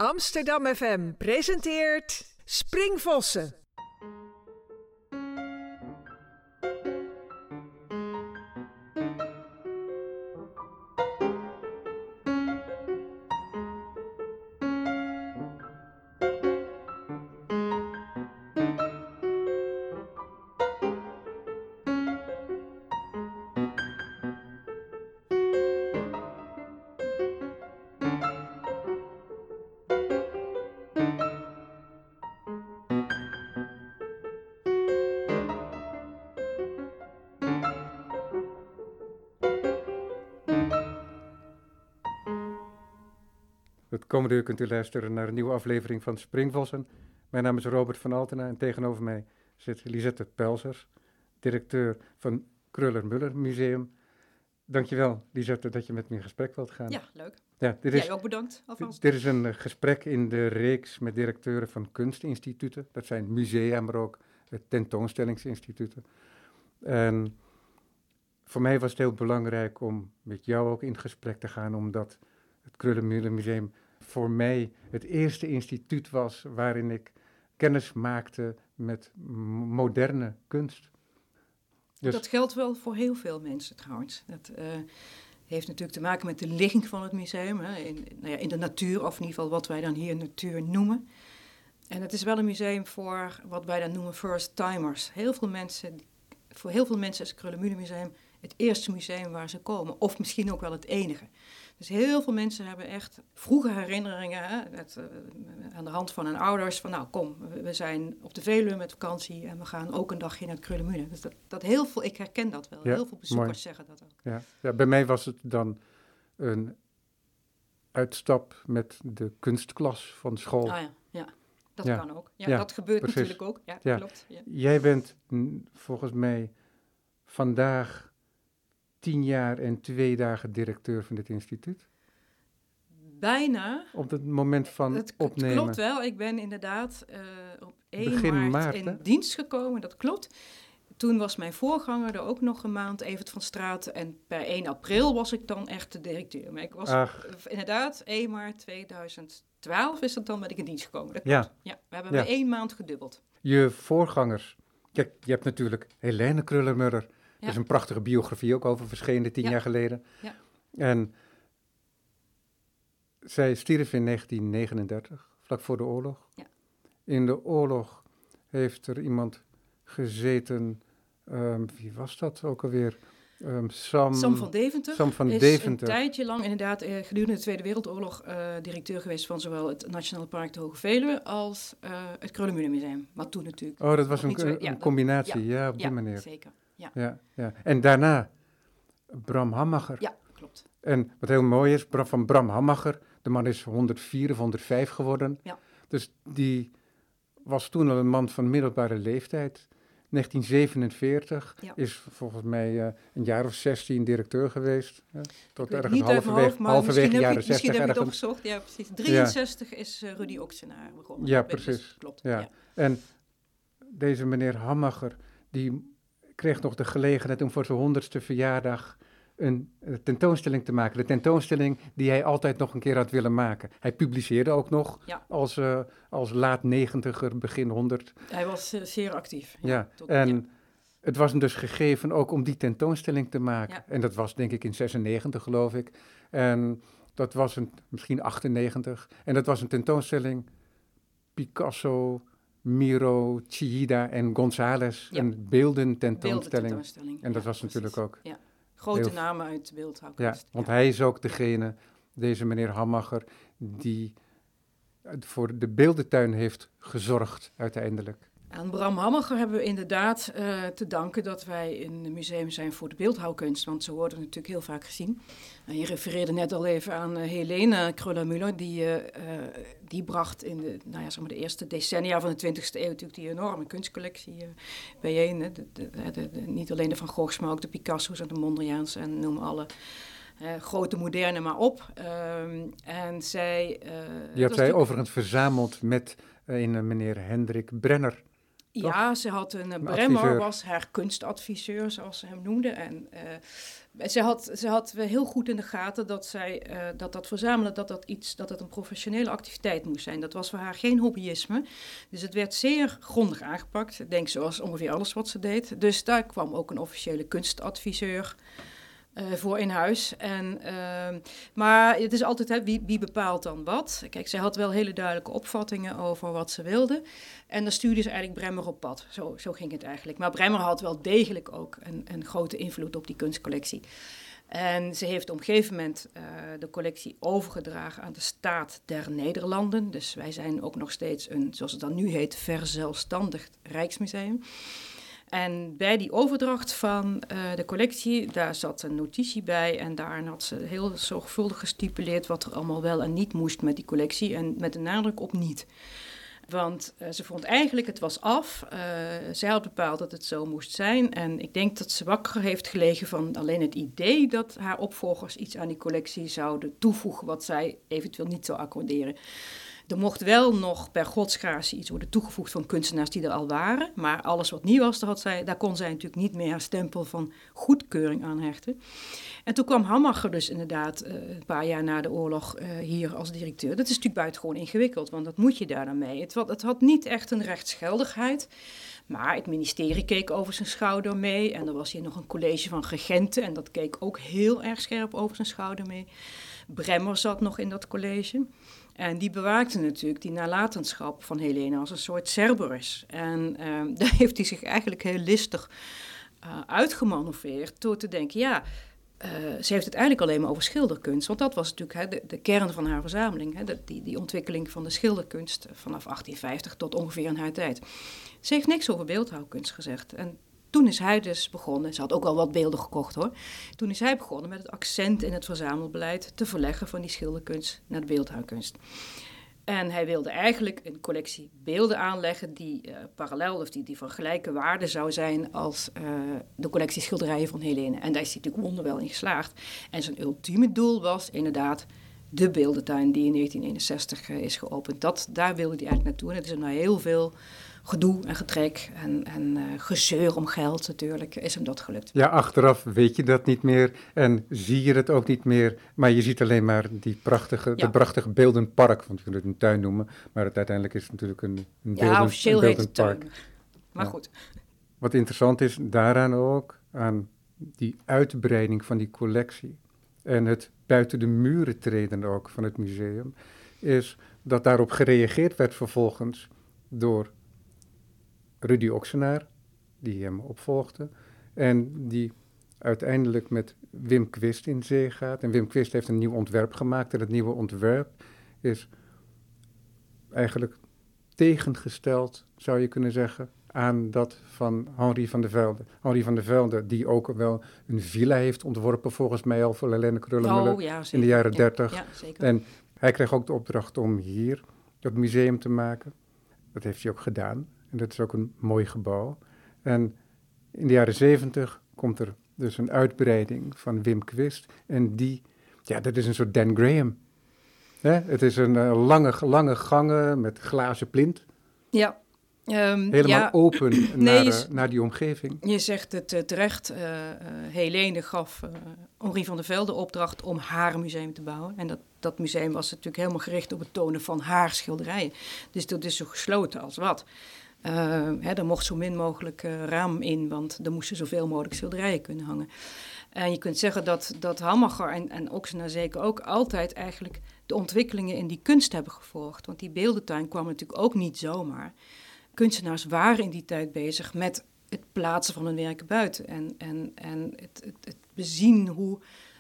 Amsterdam FM presenteert Springvossen. Het komende uur kunt u luisteren naar een nieuwe aflevering van Springvossen. Mijn naam is Robert van Altena en tegenover mij zit Lisette Pelzers, directeur van Kröller-Müller Museum. Dankjewel, Lisette, dat je met me in gesprek wilt gaan. Ja, leuk. Ja, Jij ook bedankt alvast. Dit is een gesprek in de reeks met directeuren van kunstinstituten. Dat zijn musea, maar ook tentoonstellingsinstituten. En voor mij was het heel belangrijk om met jou ook in gesprek te gaan, omdat het Kröller-Müller Museum voor mij het eerste instituut was waarin ik kennis maakte met moderne kunst. Dus dat geldt wel voor heel veel mensen trouwens. Dat heeft natuurlijk te maken met de ligging van het museum, hè, in de natuur, of in ieder geval wat wij dan hier natuur noemen. En het is wel een museum voor wat wij dan noemen first-timers. Voor heel veel mensen is het Kröller-Müller Museum het eerste museum waar ze komen, of misschien ook wel het enige. Dus heel veel mensen hebben echt vroege herinneringen, hè, aan de hand van hun ouders, van nou kom, we zijn op de Veluwe met vakantie en we gaan ook een dagje naar het Kröller-Müller. Dus dat heel veel, ik herken dat wel, heel veel bezoekers mooi. Zeggen dat ook. Ja, bij mij was het dan een uitstap met de kunstklas van school. Ah ja. Dat kan ook. Ja, dat gebeurt precies. Natuurlijk ook. Ja, klopt. Ja. Jij bent volgens mij vandaag 10 jaar en 2 dagen directeur van dit instituut. Bijna. Op het moment van opnemen. Het klopt wel. Ik ben inderdaad op 1 Begin maart in dienst gekomen. Dat klopt. Toen was mijn voorganger er ook nog een maand, Evert van Straten. En per 1 april was ik dan echt de directeur. Maar ik was inderdaad 1 maart 2012 is dat dan ben ik in dienst gekomen. Dat klopt. Ja, we hebben bij 1 maand gedubbeld. Je voorgangers. Kijk, je hebt natuurlijk Helene Kröller-Müller. Er is een prachtige biografie ook over verschenen 10 jaar geleden. Ja. En zij stierf in 1939, vlak voor de oorlog. Ja. In de oorlog heeft er iemand gezeten, wie was dat ook alweer? Sam van Deventer. Sam van is Deventer. Een tijdje lang inderdaad gedurende de Tweede Wereldoorlog directeur geweest van zowel het Nationaal Park de Hoge Veluwe als het Kröller-Müller Museum. Wat toen natuurlijk... Oh, dat was een combinatie, op die manier. Zeker. Ja. En daarna Bram Hammacher. Ja, klopt. En wat heel mooi is, van Bram Hammacher, de man is 104 of 105 geworden. Ja. Dus die was toen al een man van middelbare leeftijd. 1947 is volgens mij een jaar of 16 directeur geweest. Tot ergens halverwege jaren 60. Misschien heb je het opgezocht, ja precies. 63 is Rudy Oxenaar begonnen. Ja, precies. Dus, klopt. Ja. En deze meneer Hammacher, die kreeg nog de gelegenheid om voor zijn 100ste verjaardag een tentoonstelling te maken. De tentoonstelling die hij altijd nog een keer had willen maken. Hij publiceerde ook nog als laat 90er, begin 100. Hij was zeer actief. Het was hem dus gegeven ook om die tentoonstelling te maken. Ja. En dat was denk ik in 96 geloof ik. En dat was misschien 98. En dat was een tentoonstelling Picasso, Miro, Chillida en González. Een beeldententoonstelling. En dat was natuurlijk ook... Ja. Grote namen uit de beeldhouwkunst. Ja, want hij is ook degene, deze meneer Hammacher, die voor de beeldentuin heeft gezorgd uiteindelijk. Aan Bram Hammacher hebben we inderdaad te danken dat wij een museum zijn voor de beeldhouwkunst. Want zo worden we natuurlijk heel vaak gezien. Je refereerde net al even aan Helene Kröller-Müller. Die bracht in de eerste decennia van de 20e eeuw natuurlijk die enorme kunstcollectie bijeen. Niet alleen de Van Goghs, maar ook de Picasso's en de Mondriaans en noem alle... grote moderne maar op. En zij... die had zij overigens verzameld met een meneer Hendrik Brenner. Ja, ze had Een Bremmer adviseur. was haar kunstadviseur, zoals ze hem noemde. En ze had heel goed in de gaten dat zij dat verzamelen, dat het een professionele activiteit moest zijn. Dat was voor haar geen hobbyisme. Dus het werd zeer grondig aangepakt. Ik denk zoals ongeveer alles wat ze deed. Dus daar kwam ook een officiële kunstadviseur voor in huis. Maar het is altijd, wie bepaalt dan wat? Kijk, zij had wel hele duidelijke opvattingen over wat ze wilde. En dan stuurde ze eigenlijk Bremmer op pad. Zo ging het eigenlijk. Maar Bremmer had wel degelijk ook een grote invloed op die kunstcollectie. En ze heeft op een gegeven moment de collectie overgedragen aan de Staat der Nederlanden. Dus wij zijn ook nog steeds zoals het dan nu heet, verzelfstandigd Rijksmuseum. En bij die overdracht van de collectie, daar zat een notitie bij. En daarin had ze heel zorgvuldig gestipuleerd wat er allemaal wel en niet moest met die collectie. En met een nadruk op niet. Want ze vond eigenlijk, het was af. Zij had bepaald dat het zo moest zijn. En ik denk dat ze wakker heeft gelegen van alleen het idee dat haar opvolgers iets aan die collectie zouden toevoegen wat zij eventueel niet zou accorderen. Er mocht wel nog per godsgratie iets worden toegevoegd van kunstenaars die er al waren. Maar alles wat nieuw was, daar kon zij natuurlijk niet meer haar stempel van goedkeuring aan hechten. En toen kwam Hammacher dus inderdaad een paar jaar na de oorlog hier als directeur. Dat is natuurlijk buitengewoon ingewikkeld, want dat moet je daar dan mee. Het had niet echt een rechtsgeldigheid. Maar het ministerie keek over zijn schouder mee. En er was hier nog een college van regenten. En dat keek ook heel erg scherp over zijn schouder mee. Bremmer zat nog in dat college. En die bewaakte natuurlijk die nalatenschap van Helene als een soort Cerberus. En daar heeft hij zich eigenlijk heel listig uitgemanoeuvreerd door te denken, ze heeft het eigenlijk alleen maar over schilderkunst. Want dat was natuurlijk de kern van haar verzameling. Die ontwikkeling van de schilderkunst vanaf 1850 tot ongeveer in haar tijd. Ze heeft niks over beeldhouwkunst gezegd. En toen is hij dus begonnen, ze had ook al wat beelden gekocht hoor. Toen is hij begonnen met het accent in het verzamelbeleid te verleggen van die schilderkunst naar de beeldhouwkunst. En hij wilde eigenlijk een collectie beelden aanleggen die parallel of die van gelijke waarde zou zijn als de collectie schilderijen van Helene. En daar is hij natuurlijk wonderwel in geslaagd. En zijn ultieme doel was inderdaad de beeldentuin die in 1961 is geopend. Daar wilde hij eigenlijk naartoe. En het is nou heel veel gedoe en getrek en gezeur om geld natuurlijk, is hem dat gelukt. Ja, achteraf weet je dat niet meer en zie je het ook niet meer, maar je ziet alleen maar dat prachtige beeldenpark, want je kunt het een tuin noemen, maar uiteindelijk is het natuurlijk een beeldenpark. Maar goed. Wat interessant is daaraan ook, aan die uitbreiding van die collectie en het buiten de muren treden ook van het museum, is dat daarop gereageerd werd vervolgens door Rudy Oxenaar, die hem opvolgde, en die uiteindelijk met Wim Quist in zee gaat. En Wim Quist heeft een nieuw ontwerp gemaakt en het nieuwe ontwerp is eigenlijk tegengesteld, zou je kunnen zeggen, aan dat van Henri van de Velde. Henri van de Velde, die ook wel een villa heeft ontworpen, volgens mij al voor Helene Krullenmuller in de jaren 30. Ja, zeker. En hij kreeg ook de opdracht om hier dat museum te maken. Dat heeft hij ook gedaan. En dat is ook een mooi gebouw. En in de jaren 70 komt er dus een uitbreiding van Wim Quist. En dat is een soort Dan Graham. Het is een lange gangen met glazen plint. Ja. Helemaal open naar die omgeving. Je zegt het terecht. Helene gaf Henri van der Velde de opdracht om haar museum te bouwen. En dat museum was natuurlijk helemaal gericht op het tonen van haar schilderijen. Dus dat is zo gesloten als wat. Er mocht zo min mogelijk raam in, want er moesten zoveel mogelijk schilderijen kunnen hangen. En je kunt zeggen dat Hammacher en Oxenaar zeker ook altijd eigenlijk de ontwikkelingen in die kunst hebben gevolgd. Want die beeldentuin kwam natuurlijk ook niet zomaar. Kunstenaars waren in die tijd bezig met het plaatsen van hun werken buiten. En het bezien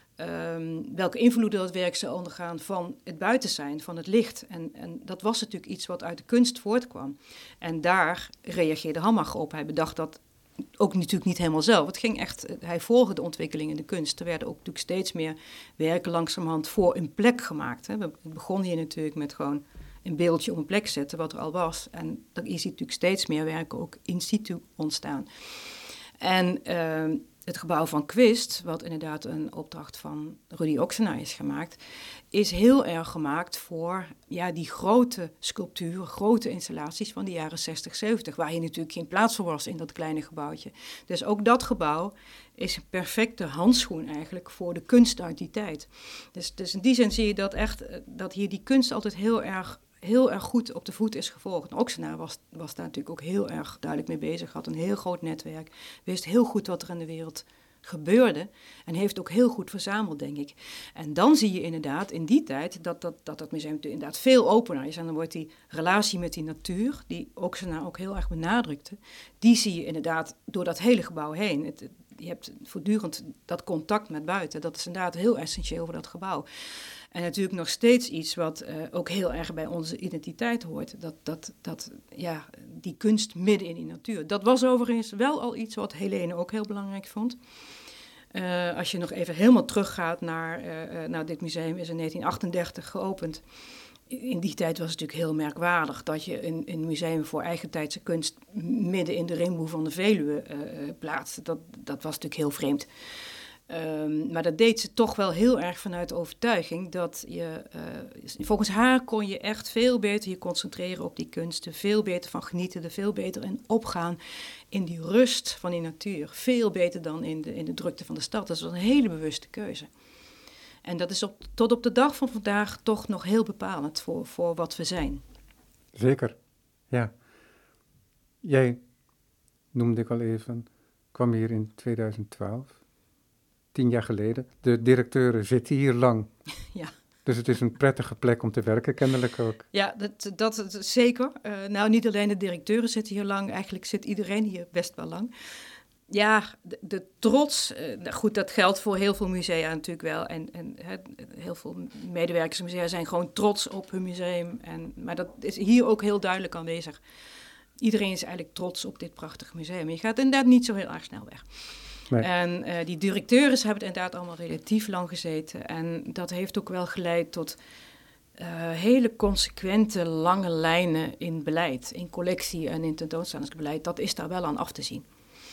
welke invloeden dat werk zou ondergaan van het buiten zijn, van het licht. En dat was natuurlijk iets wat uit de kunst voortkwam. En daar reageerde Hammacher op. Hij bedacht dat ook natuurlijk niet helemaal zelf. Het ging echt, hij volgde de ontwikkeling in de kunst. Er werden ook natuurlijk steeds meer werken langzamerhand voor een plek gemaakt. Hè. We begonnen hier natuurlijk met gewoon een beeldje op een plek zetten, wat er al was. En er is natuurlijk steeds meer werken ook in situ ontstaan. En Het gebouw van Quist, wat inderdaad een opdracht van Rudy Oxenaar is gemaakt, is heel erg gemaakt voor die grote sculpturen, grote installaties van de jaren 60, 70, waar hier natuurlijk geen plaats voor was in dat kleine gebouwtje. Dus ook dat gebouw is een perfecte handschoen eigenlijk voor de kunst uit die tijd. Dus in die zin zie je dat hier die kunst altijd heel erg goed op de voet is gevolgd. En Oxenaar was daar natuurlijk ook heel erg duidelijk mee bezig, had een heel groot netwerk, wist heel goed wat er in de wereld gebeurde en heeft ook heel goed verzameld, denk ik. En dan zie je inderdaad in die tijd dat museum inderdaad veel opener is. En dan wordt die relatie met die natuur, die Oxenaar ook heel erg benadrukte, die zie je inderdaad door dat hele gebouw heen. Je hebt voortdurend dat contact met buiten. Dat is inderdaad heel essentieel voor dat gebouw. En natuurlijk nog steeds iets wat ook heel erg bij onze identiteit hoort. Die kunst midden in die natuur. Dat was overigens wel al iets wat Helene ook heel belangrijk vond. Als je nog even helemaal teruggaat naar dit museum, is in 1938 geopend. In die tijd was het natuurlijk heel merkwaardig dat je een museum voor eigentijdse kunst midden in de rimboe van de Veluwe plaatste. Dat was natuurlijk heel vreemd. Maar dat deed ze toch wel heel erg vanuit de overtuiging dat volgens haar kon je echt veel beter je concentreren op die kunsten, veel beter van genieten, er veel beter in opgaan in die rust van die natuur. Veel beter dan in de drukte van de stad. Dat is een hele bewuste keuze. En dat is tot op de dag van vandaag toch nog heel bepalend voor wat we zijn. Zeker, ja. Jij, noemde ik al even, kwam hier in 2012. 10 jaar geleden. De directeuren zitten hier lang. Ja. Dus het is een prettige plek om te werken, kennelijk ook. Ja, dat zeker. Niet alleen de directeuren zitten hier lang, eigenlijk zit iedereen hier best wel lang. Ja, de trots, goed, dat geldt voor heel veel musea natuurlijk wel. En heel veel medewerkers van musea zijn gewoon trots op hun museum. Maar dat is hier ook heel duidelijk aanwezig. Iedereen is eigenlijk trots op dit prachtige museum. Je gaat inderdaad niet zo heel erg snel weg. Nee. En die directeuren hebben het inderdaad allemaal relatief lang gezeten. En dat heeft ook wel geleid tot hele consequente lange lijnen in beleid. In collectie en in tentoonstellingsbeleid. Dat is daar wel aan af te zien.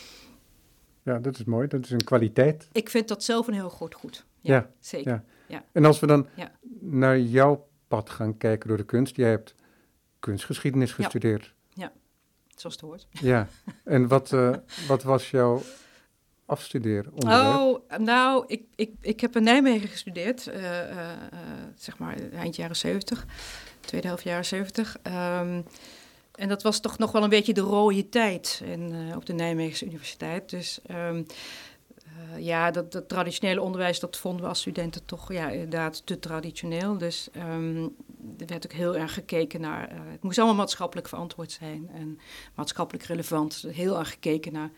Ja, dat is mooi. Dat is een kwaliteit. Ik vind dat zelf een heel groot goed. Ja, zeker. Ja. Ja. En als we dan naar jouw pad gaan kijken door de kunst. Jij hebt kunstgeschiedenis gestudeerd. Ja, zoals het hoort. Ja, en wat was jouw afstudeeronderwerp? Ik heb in Nijmegen gestudeerd, zeg maar eind jaren 70, tweede helft jaren 70. En dat was toch nog wel een beetje de rode tijd op de Nijmeegse Universiteit. Dus dat traditionele onderwijs, dat vonden we als studenten toch inderdaad te traditioneel. Dus er werd ook heel erg gekeken naar, het moest allemaal maatschappelijk verantwoord zijn en maatschappelijk relevant. Heel erg gekeken naar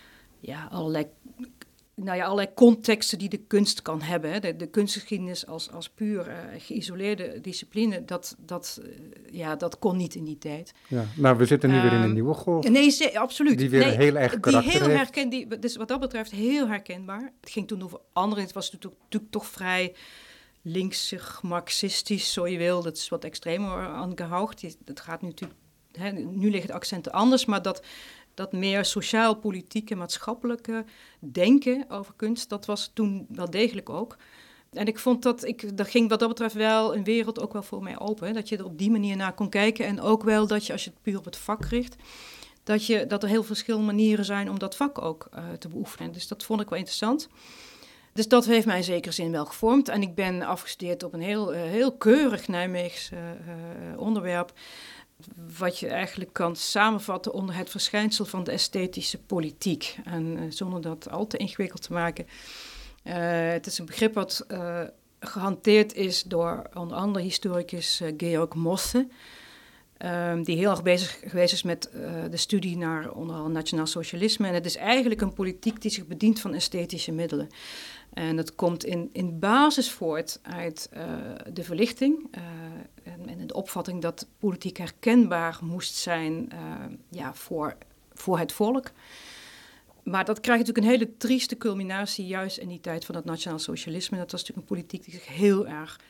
allerlei contexten die de kunst kan hebben. Hè. De kunstgeschiedenis als puur geïsoleerde discipline, dat kon niet in die tijd. Ja, nou, we zitten nu weer in een nieuwe golf. Nee, absoluut. Die weer heel erg karakter heeft. Dus wat dat betreft heel herkenbaar. Het ging toen over anderen. Het was natuurlijk toch vrij linksig, marxistisch, zo je wil. Dat is wat extremer aangehoogd. Dat gaat nu natuurlijk... nu liggen de accenten anders, maar dat meer sociaal-politieke, maatschappelijke denken over kunst, dat was toen wel degelijk ook. En ik vond dat ging wat dat betreft wel een wereld ook wel voor mij open. Hè? Dat je er op die manier naar kon kijken. En ook wel dat je, als je het puur op het vak richt, dat er heel verschillende manieren zijn om dat vak ook te beoefenen. Dus dat vond ik wel interessant. Dus dat heeft mij in zekere zin wel gevormd. En ik ben afgestudeerd op een heel keurig Nijmeegs onderwerp, wat je eigenlijk kan samenvatten onder het verschijnsel van de esthetische politiek. En zonder dat al te ingewikkeld te maken. Het is een begrip wat gehanteerd is door onder andere historicus Georg Mosse, die heel erg bezig geweest is met de studie naar onder andere nationaal socialisme. En het is eigenlijk een politiek die zich bedient van esthetische middelen. En dat komt in basis voort uit de verlichting en de opvatting dat politiek herkenbaar moest zijn voor het volk. Maar dat krijgt natuurlijk een hele trieste culminatie juist in die tijd van het nationaal socialisme. Dat was natuurlijk een politiek die zich heel erg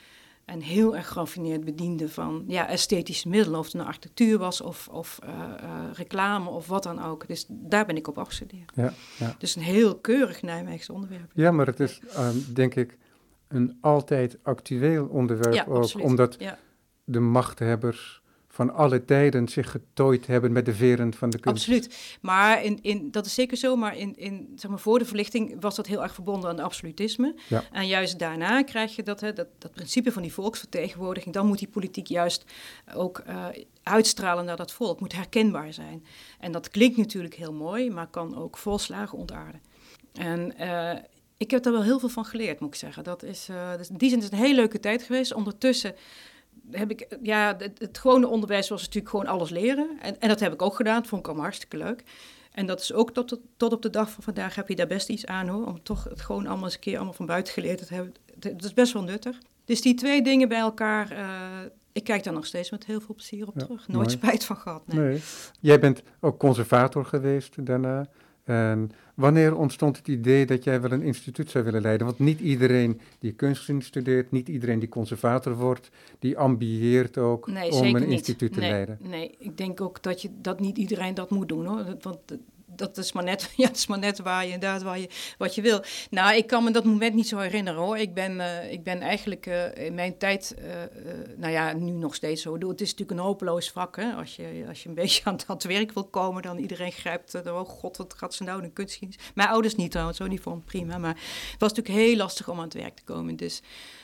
En heel erg geraffineerd bediende van esthetische middelen. Of het nou architectuur was of reclame of wat dan ook. Dus daar ben ik op afgestudeerd. Ja. Dus een heel keurig Nijmeegse onderwerp. Ja, maar het is denk ik een altijd actueel onderwerp ook. Absoluut. Omdat de machthebbers van alle tijden zich getooid hebben met de veren van de kunst. Absoluut. Maar dat is zeker zo, maar zeg maar, voor de verlichting was dat heel erg verbonden aan absolutisme. Ja. En juist daarna krijg je dat principe van die volksvertegenwoordiging. Dan moet die politiek juist ook uitstralen naar dat volk, moet herkenbaar zijn. En dat klinkt natuurlijk heel mooi, maar kan ook volslagen ontaarden. En ik heb daar wel heel veel van geleerd, moet ik zeggen. Dus in die zin is het een hele leuke tijd geweest. Ondertussen heb ik, het gewone onderwijs was natuurlijk gewoon alles leren. En dat heb ik ook gedaan, dat vond ik allemaal hartstikke leuk. En dat is ook tot op de dag van vandaag heb je daar best iets aan, hoor. Om toch het gewoon allemaal eens een keer allemaal van buiten geleerd te hebben. Dat is best wel nuttig. Dus die twee dingen bij elkaar, ik kijk daar nog steeds met heel veel plezier op terug. Nooit spijt van gehad, nee. Jij bent ook conservator geweest daarna. En wanneer ontstond het idee dat jij wel een instituut zou willen leiden? Want niet iedereen die kunstgeschiedenis studeert, niet iedereen die conservator wordt, die ambieert ook om een instituut te leiden. Nee, ik denk ook dat niet iedereen dat moet doen, hoor. Want dat is maar net, net waar je inderdaad wat je wil. Nou, ik kan me dat moment niet zo herinneren, hoor. Ik ben eigenlijk in mijn tijd, nu nog steeds zo. Het is natuurlijk een hopeloos vak, hè. Als je een beetje aan het werk wil komen, dan iedereen grijpt, oh god, wat gaat ze nou doen, kunstgeschiedenis. Mijn ouders niet trouwens, zo, die vonden prima. Maar het was natuurlijk heel lastig om aan het werk te komen, dus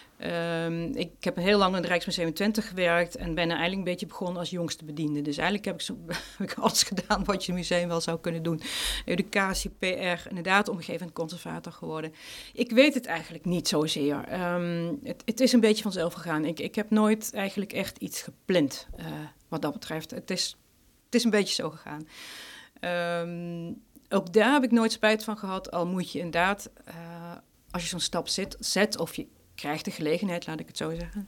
ik heb heel lang in het Rijksmuseum Twente gewerkt en ben er eigenlijk een beetje begonnen als jongste bediende. Dus eigenlijk heb ik alles gedaan wat je museum wel zou kunnen doen. Educatie, PR, inderdaad omgevend conservator geworden. Ik weet het eigenlijk niet zozeer. Het is een beetje vanzelf gegaan. Ik heb nooit eigenlijk echt iets gepland wat dat betreft. Het is een beetje zo gegaan. Ook daar heb ik nooit spijt van gehad. Al moet je inderdaad, als je zo'n stap zet of je krijgt de gelegenheid, laat ik het zo zeggen.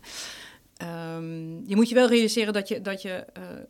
Je moet je wel realiseren dat je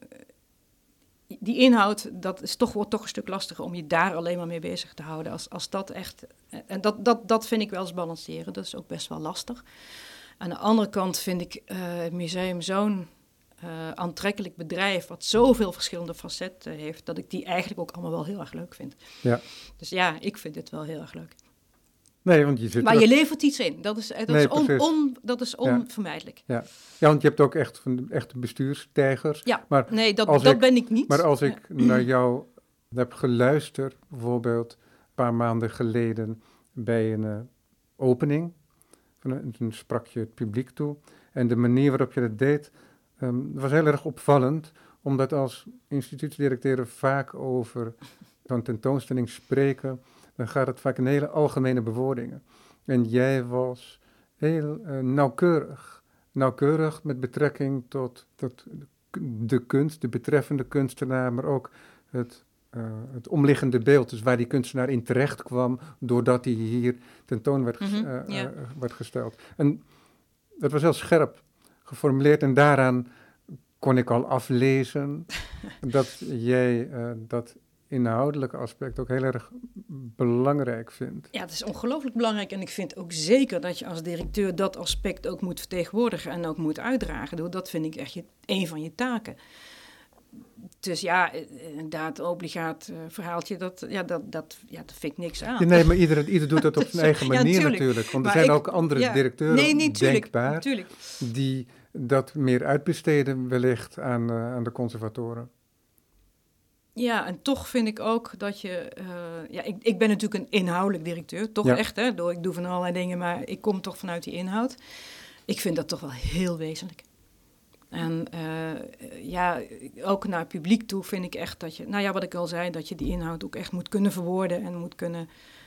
die inhoud, wordt toch een stuk lastiger om je daar alleen maar mee bezig te houden. Als dat echt, en dat vind ik wel eens balanceren, dat is ook best wel lastig. Aan de andere kant vind ik het museum zo'n aantrekkelijk bedrijf, wat zoveel verschillende facetten heeft, dat ik die eigenlijk ook allemaal wel heel erg leuk vind. Ja. Dus ja, ik vind het wel heel erg leuk. Nee, want je levert iets in. Dat is onvermijdelijk. Ja, want je hebt ook echt bestuurstijgers. Ja, maar dat ben ik niet. Maar als ik naar jou heb geluisterd, bijvoorbeeld een paar maanden geleden bij een opening, toen sprak je het publiek toe. En de manier waarop je dat deed, was heel erg opvallend, omdat als instituutsdirecteuren vaak over zo'n tentoonstelling spreken, dan gaat het vaak in hele algemene bewoordingen. En jij was heel nauwkeurig met betrekking tot de kunst, de betreffende kunstenaar, maar ook het omliggende beeld. Dus waar die kunstenaar in terecht kwam, doordat hij hier tentoon werd gesteld. En dat was heel scherp geformuleerd en daaraan kon ik al aflezen dat jij dat inhoudelijke aspect ook heel erg belangrijk vindt. Ja, het is ongelooflijk belangrijk en ik vind ook zeker dat je als directeur dat aspect ook moet vertegenwoordigen en ook moet uitdragen. Dat vind ik echt een van je taken. Dus ja, inderdaad, obligaat verhaaltje, dat vind ik niks aan. Ja, nee, maar ieder doet dat op zijn eigen manier natuurlijk. Want er zijn ook andere directeuren denkbaar die dat meer uitbesteden wellicht aan de conservatoren. Ja, en toch vind ik ook dat je... ik ben natuurlijk een inhoudelijk directeur, toch echt, hè? Ik doe van allerlei dingen, maar ik kom toch vanuit die inhoud. Ik vind dat toch wel heel wezenlijk. En ook naar het publiek toe vind ik echt dat je... wat ik al zei, dat je die inhoud ook echt moet kunnen verwoorden en moet kunnen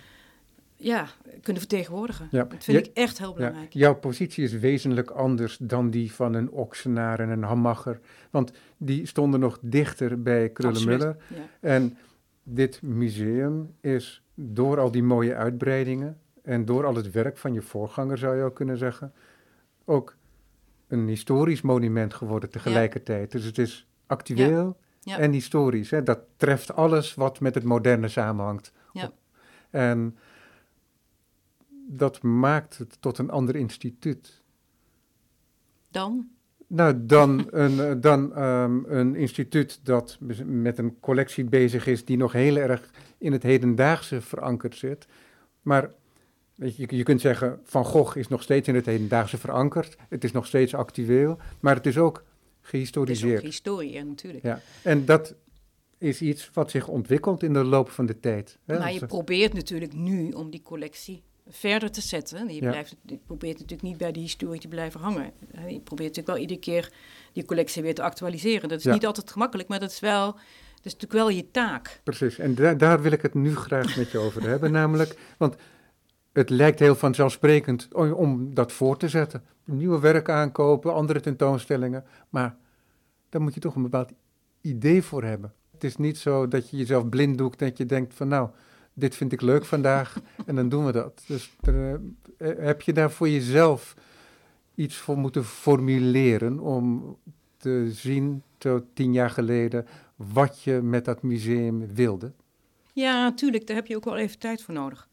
vertegenwoordigen. Ja. Dat vind ik echt heel belangrijk. Ja, jouw positie is wezenlijk anders dan die van een Oksenaar en een Hammacher. Want die stonden nog dichter bij Kröller-Müller. Ja. En dit museum is door al die mooie uitbreidingen en door al het werk van je voorganger, zou je ook kunnen zeggen, ook een historisch monument geworden tegelijkertijd. Ja. Dus het is actueel en historisch. Hè? Dat treft alles wat met het moderne samenhangt. Ja. En dat maakt het tot een ander instituut. dan? Nou, dan een instituut dat met een collectie bezig is die nog heel erg in het hedendaagse verankerd zit. Maar weet je kunt zeggen, Van Gogh is nog steeds in het hedendaagse verankerd. Het is nog steeds actueel, maar het is ook gehistoriseerd. Het is ook historie, ja, natuurlijk. Ja, en dat is iets wat zich ontwikkelt in de loop van de tijd. Hè? Maar je probeert natuurlijk nu om die collectie verder te zetten. Je probeert natuurlijk niet bij die historie te blijven hangen. Je probeert natuurlijk wel iedere keer die collectie weer te actualiseren. Dat is niet altijd gemakkelijk, maar dat is natuurlijk wel je taak. Precies, en daar wil ik het nu graag met je over hebben. Namelijk, want het lijkt heel vanzelfsprekend om dat voor te zetten. Nieuwe werken aankopen, andere tentoonstellingen. Maar daar moet je toch een bepaald idee voor hebben. Het is niet zo dat je jezelf blind doet, dat je denkt van nou, dit vind ik leuk vandaag en dan doen we dat. Dus heb je daar voor jezelf iets voor moeten formuleren om te zien, tot 10 jaar geleden, wat je met dat museum wilde? Ja, natuurlijk, daar heb je ook wel even tijd voor nodig.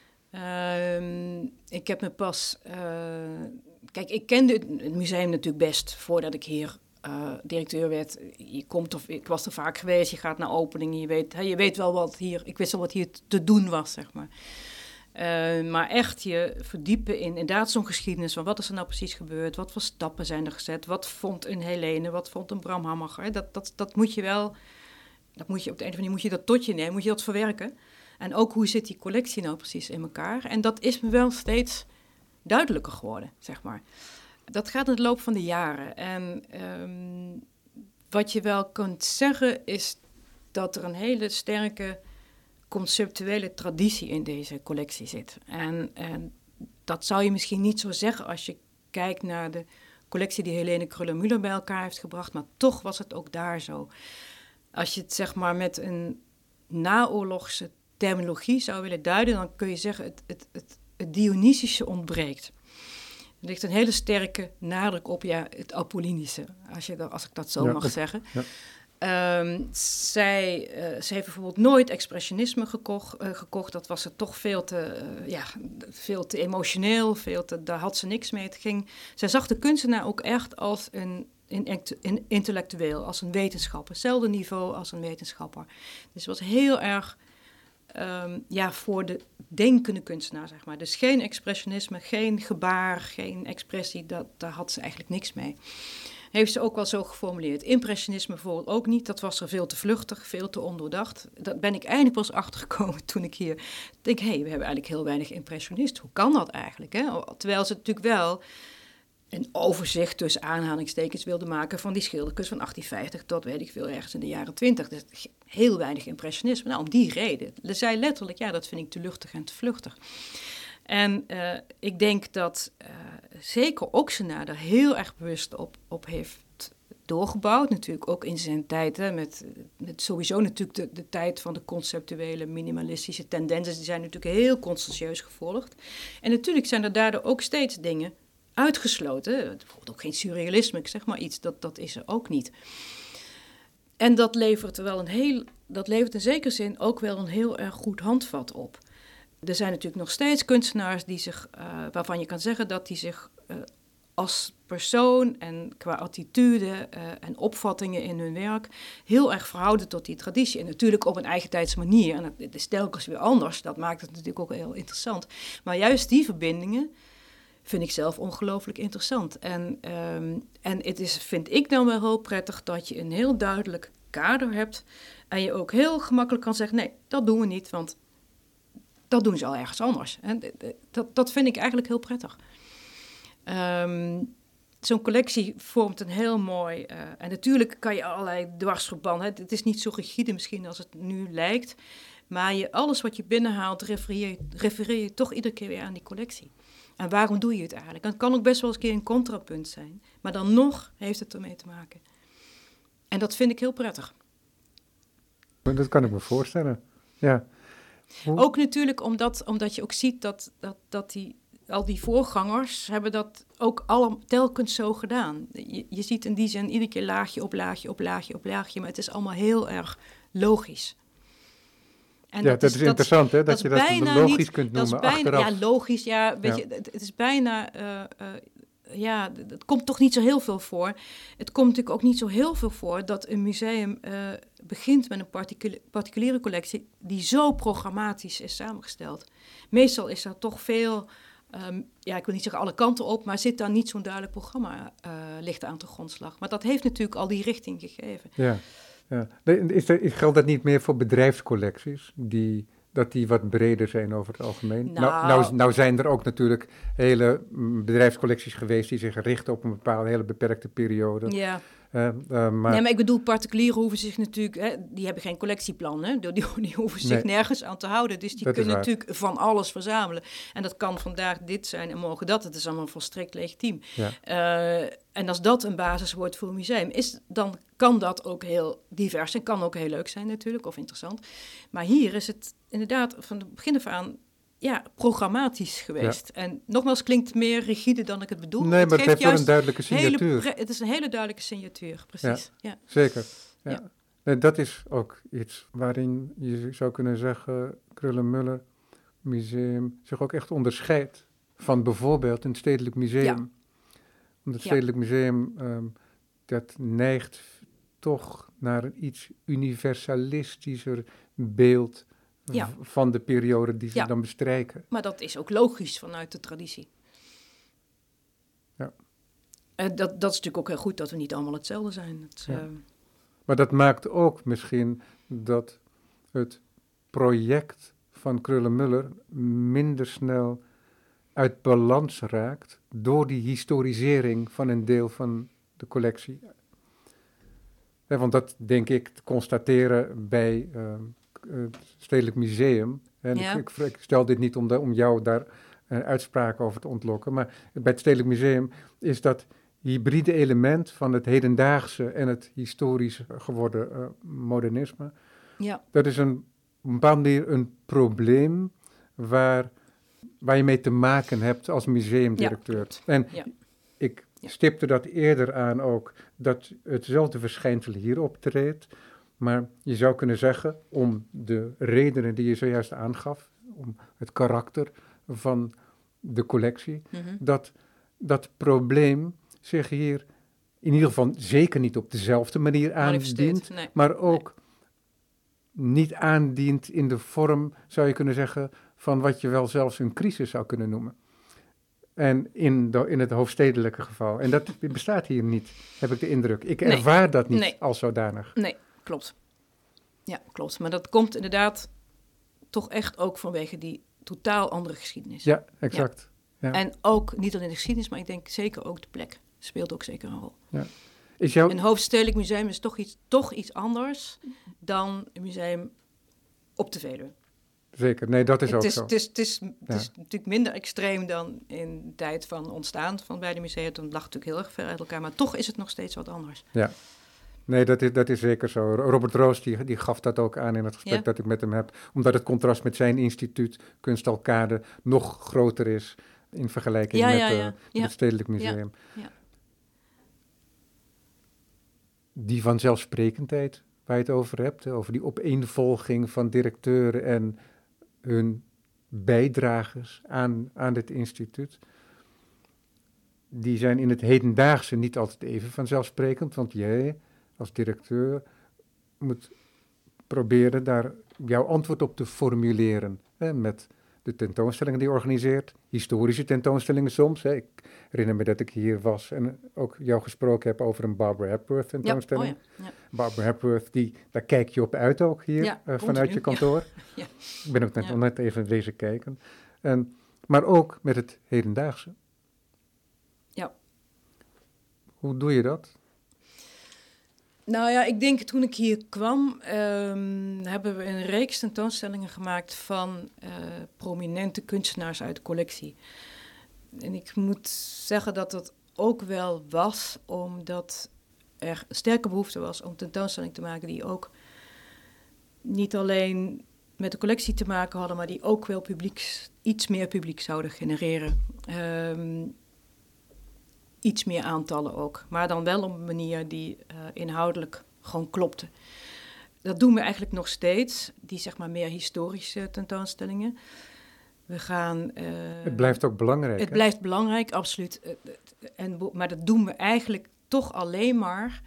Ik heb me pas... kijk, ik kende het museum natuurlijk best voordat ik hier directeur werd. Ik was er vaak geweest, je gaat naar openingen, je weet wel wat hier... Ik wist al wat hier te doen was, zeg maar. Maar echt je verdiepen in inderdaad zo'n geschiedenis van wat is er nou precies gebeurd, wat voor stappen zijn er gezet, wat vond een Helene, wat vond een Bram Hammacher. Dat moet je wel... Dat moet je op de een of andere manier moet je dat tot je nemen, moet je dat verwerken. En ook hoe zit die collectie nou precies in elkaar? En dat is me wel steeds duidelijker geworden, zeg maar. Dat gaat in de loop van de jaren. En wat je wel kunt zeggen is dat er een hele sterke conceptuele traditie in deze collectie zit. En dat zou je misschien niet zo zeggen als je kijkt naar de collectie die Helene Kruller-Müller bij elkaar heeft gebracht, maar toch was het ook daar zo. Als je het zeg maar met een naoorlogse terminologie zou willen duiden, dan kun je zeggen het Dionysische ontbreekt. Er ligt een hele sterke nadruk op het Apollinische, als ik dat zo mag zeggen. Ja. Zij heeft bijvoorbeeld nooit expressionisme gekocht. Dat was er toch veel te emotioneel, daar had ze niks mee. Zij zag de kunstenaar ook echt als een intellectueel, als een wetenschapper. Hetzelfde niveau als een wetenschapper. Dus het was heel erg voor de denkende kunstenaar, zeg maar. Dus geen expressionisme, geen gebaar, geen expressie, daar had ze eigenlijk niks mee. Heeft ze ook wel zo geformuleerd. Impressionisme bijvoorbeeld ook niet. Dat was er veel te vluchtig, veel te ondoordacht. Dat ben ik eindelijk pas achtergekomen toen ik hier denk, we hebben eigenlijk heel weinig impressionisten. Hoe kan dat eigenlijk? Hè? Terwijl ze natuurlijk wel een overzicht tussen aanhalingstekens wilde maken van die schilderkunst van 1850 tot, weet ik veel, ergens in de jaren 20. Dus heel weinig impressionisme. Nou, om die reden. Ze zei letterlijk, dat vind ik te luchtig en te vluchtig. En ik denk dat zeker Oxena er heel erg bewust op heeft doorgebouwd. Natuurlijk ook in zijn tijd, met sowieso natuurlijk de tijd van de conceptuele minimalistische tendensen. Die zijn natuurlijk heel conscientieus gevolgd. En natuurlijk zijn er daardoor ook steeds dingen uitgesloten. Bijvoorbeeld ook geen surrealisme, ik zeg maar iets, dat is er ook niet. En dat levert in zekere zin ook wel een heel erg goed handvat op. Er zijn natuurlijk nog steeds kunstenaars waarvan je kan zeggen dat die zich als persoon en qua attitude en opvattingen in hun werk heel erg verhouden tot die traditie. En natuurlijk op een eigentijdse manier. En het is telkens weer anders, dat maakt het natuurlijk ook heel interessant. Maar juist die verbindingen vind ik zelf ongelooflijk interessant. En het is, vind ik dan wel heel prettig dat je een heel duidelijk kader hebt en je ook heel gemakkelijk kan zeggen, nee, dat doen we niet, want dat doen ze al ergens anders. En dat vind ik eigenlijk heel prettig. Zo'n collectie vormt een heel mooi... en natuurlijk kan je allerlei dwarsverbanden... Het is niet zo rigide misschien als het nu lijkt. Maar alles wat je binnenhaalt, refereer je toch iedere keer weer aan die collectie. En waarom doe je het eigenlijk? En het kan ook best wel eens een keer een contrapunt zijn. Maar dan nog heeft het ermee te maken. En dat vind ik heel prettig. Dat kan ik me voorstellen, ja. Ook natuurlijk omdat je ook ziet dat al die voorgangers hebben dat ook telkens zo gedaan. Je ziet in die zin iedere keer laagje op laagje op laagje op laagje, maar het is allemaal heel erg logisch. En dat is interessant, hè? Dat je dat logisch kunt noemen, achteraf. Ja, logisch, ja. Weet je, het is bijna dat komt toch niet zo heel veel voor. Het komt natuurlijk ook niet zo heel veel voor dat een museum begint met een particuliere collectie die zo programmatisch is samengesteld. Meestal is er toch veel, ik wil niet zeggen alle kanten op, maar zit daar niet zo'n duidelijk programma ligt aan de grondslag. Maar dat heeft natuurlijk al die richting gegeven. Ja. Geldt dat niet meer voor bedrijfscollecties, dat die wat breder zijn over het algemeen? Nou zijn er ook natuurlijk hele bedrijfscollecties geweest die zich richten op een bepaalde hele beperkte periode. Ja. Maar ik bedoel, particulieren hoeven zich natuurlijk, die hebben geen collectieplan, hè? Die hoeven zich nergens aan te houden. Dus die kunnen natuurlijk van alles verzamelen. En dat kan vandaag dit zijn en morgen dat. Het is allemaal volstrekt legitiem. Ja. En als dat een basis wordt voor een museum, dan kan dat ook heel divers en kan ook heel leuk zijn natuurlijk, of interessant. Maar hier is het inderdaad van het begin af aan programmatisch geweest. Ja. En nogmaals, klinkt meer rigide dan ik het bedoel. Nee, maar het heeft wel een duidelijke signatuur. Het is een hele duidelijke signatuur, precies. Ja. Zeker. Ja. Nee, dat is ook iets waarin je zou kunnen zeggen, Kröller-Müller Museum zich ook echt onderscheidt van bijvoorbeeld een stedelijk museum. Ja. Want het stedelijk museum, dat neigt toch naar een iets universalistischer beeld van de periode die ze dan bestrijken. Maar dat is ook logisch vanuit de traditie. Ja. Dat is natuurlijk ook heel goed dat we niet allemaal hetzelfde zijn. Maar dat maakt ook misschien dat het project van Kröller-Müller minder snel uit balans raakt door die historisering van een deel van de collectie. Want dat denk ik te constateren bij het Stedelijk Museum. En ik stel dit niet om jou daar uitspraken over te ontlokken, maar bij het Stedelijk Museum is dat hybride element van het hedendaagse en het historisch geworden modernisme. Ja. Dat is op een bepaalde manier een probleem waar je mee te maken hebt als museumdirecteur. En ik stipte dat eerder aan ook, dat hetzelfde verschijnsel hier optreedt. Maar je zou kunnen zeggen, om de redenen die je zojuist aangaf, om het karakter van de collectie, dat probleem zich hier in ieder geval zeker niet op dezelfde manier aandient, maar ook niet aandient in de vorm, zou je kunnen zeggen, van wat je wel zelfs een crisis zou kunnen noemen. En in het hoofdstedelijke geval. En dat bestaat hier niet, heb ik de indruk. Ik ervaar dat niet als zodanig. Nee, klopt. Ja, klopt. Maar dat komt inderdaad toch echt ook vanwege die totaal andere geschiedenis. Ja, exact. Ja. En ook niet alleen de geschiedenis, maar ik denk zeker ook de plek speelt ook zeker een rol. Ja. Een hoofdstedelijk museum is toch iets anders dan een museum op de Veluwe. Zeker, nee, dat is ook zo. Het is natuurlijk minder extreem dan in de tijd van ontstaan van beide musea. Toen lag het natuurlijk heel erg ver uit elkaar, maar toch is het nog steeds wat anders. Ja, nee, dat is zeker zo. Robert Roos die gaf dat ook aan in het gesprek dat ik met hem heb. Omdat het contrast met zijn instituut, Kunstalkade, nog groter is in vergelijking met het Stedelijk Museum. Ja. Die vanzelfsprekendheid waar je het over hebt, over die opeenvolging van directeuren en hun bijdragers aan dit instituut, die zijn in het hedendaagse niet altijd even vanzelfsprekend, want jij als directeur moet proberen daar jouw antwoord op te formuleren, met de tentoonstellingen die je organiseert, historische tentoonstellingen soms. Ik herinner me dat ik hier was en ook jou gesproken heb over een Barbara Hepworth tentoonstelling. Ja. Barbara Hepworth, daar kijk je op uit ook hier vanuit je kantoor. Ja. Ik ben ook net even wezen kijken. Maar ook met het hedendaagse. Ja. Hoe doe je dat? Nou ja, ik denk toen ik hier kwam, hebben we een reeks tentoonstellingen gemaakt van prominente kunstenaars uit de collectie. En ik moet zeggen dat dat ook wel was, omdat er een sterke behoefte was om tentoonstellingen te maken die ook niet alleen met de collectie te maken hadden, maar die ook wel iets meer publiek zouden genereren. Iets meer aantallen ook, maar dan wel op een manier die inhoudelijk gewoon klopte. Dat doen we eigenlijk nog steeds, die zeg maar meer historische tentoonstellingen. We gaan... het blijft ook belangrijk. Het blijft belangrijk, absoluut. Maar dat doen we eigenlijk toch alleen maar...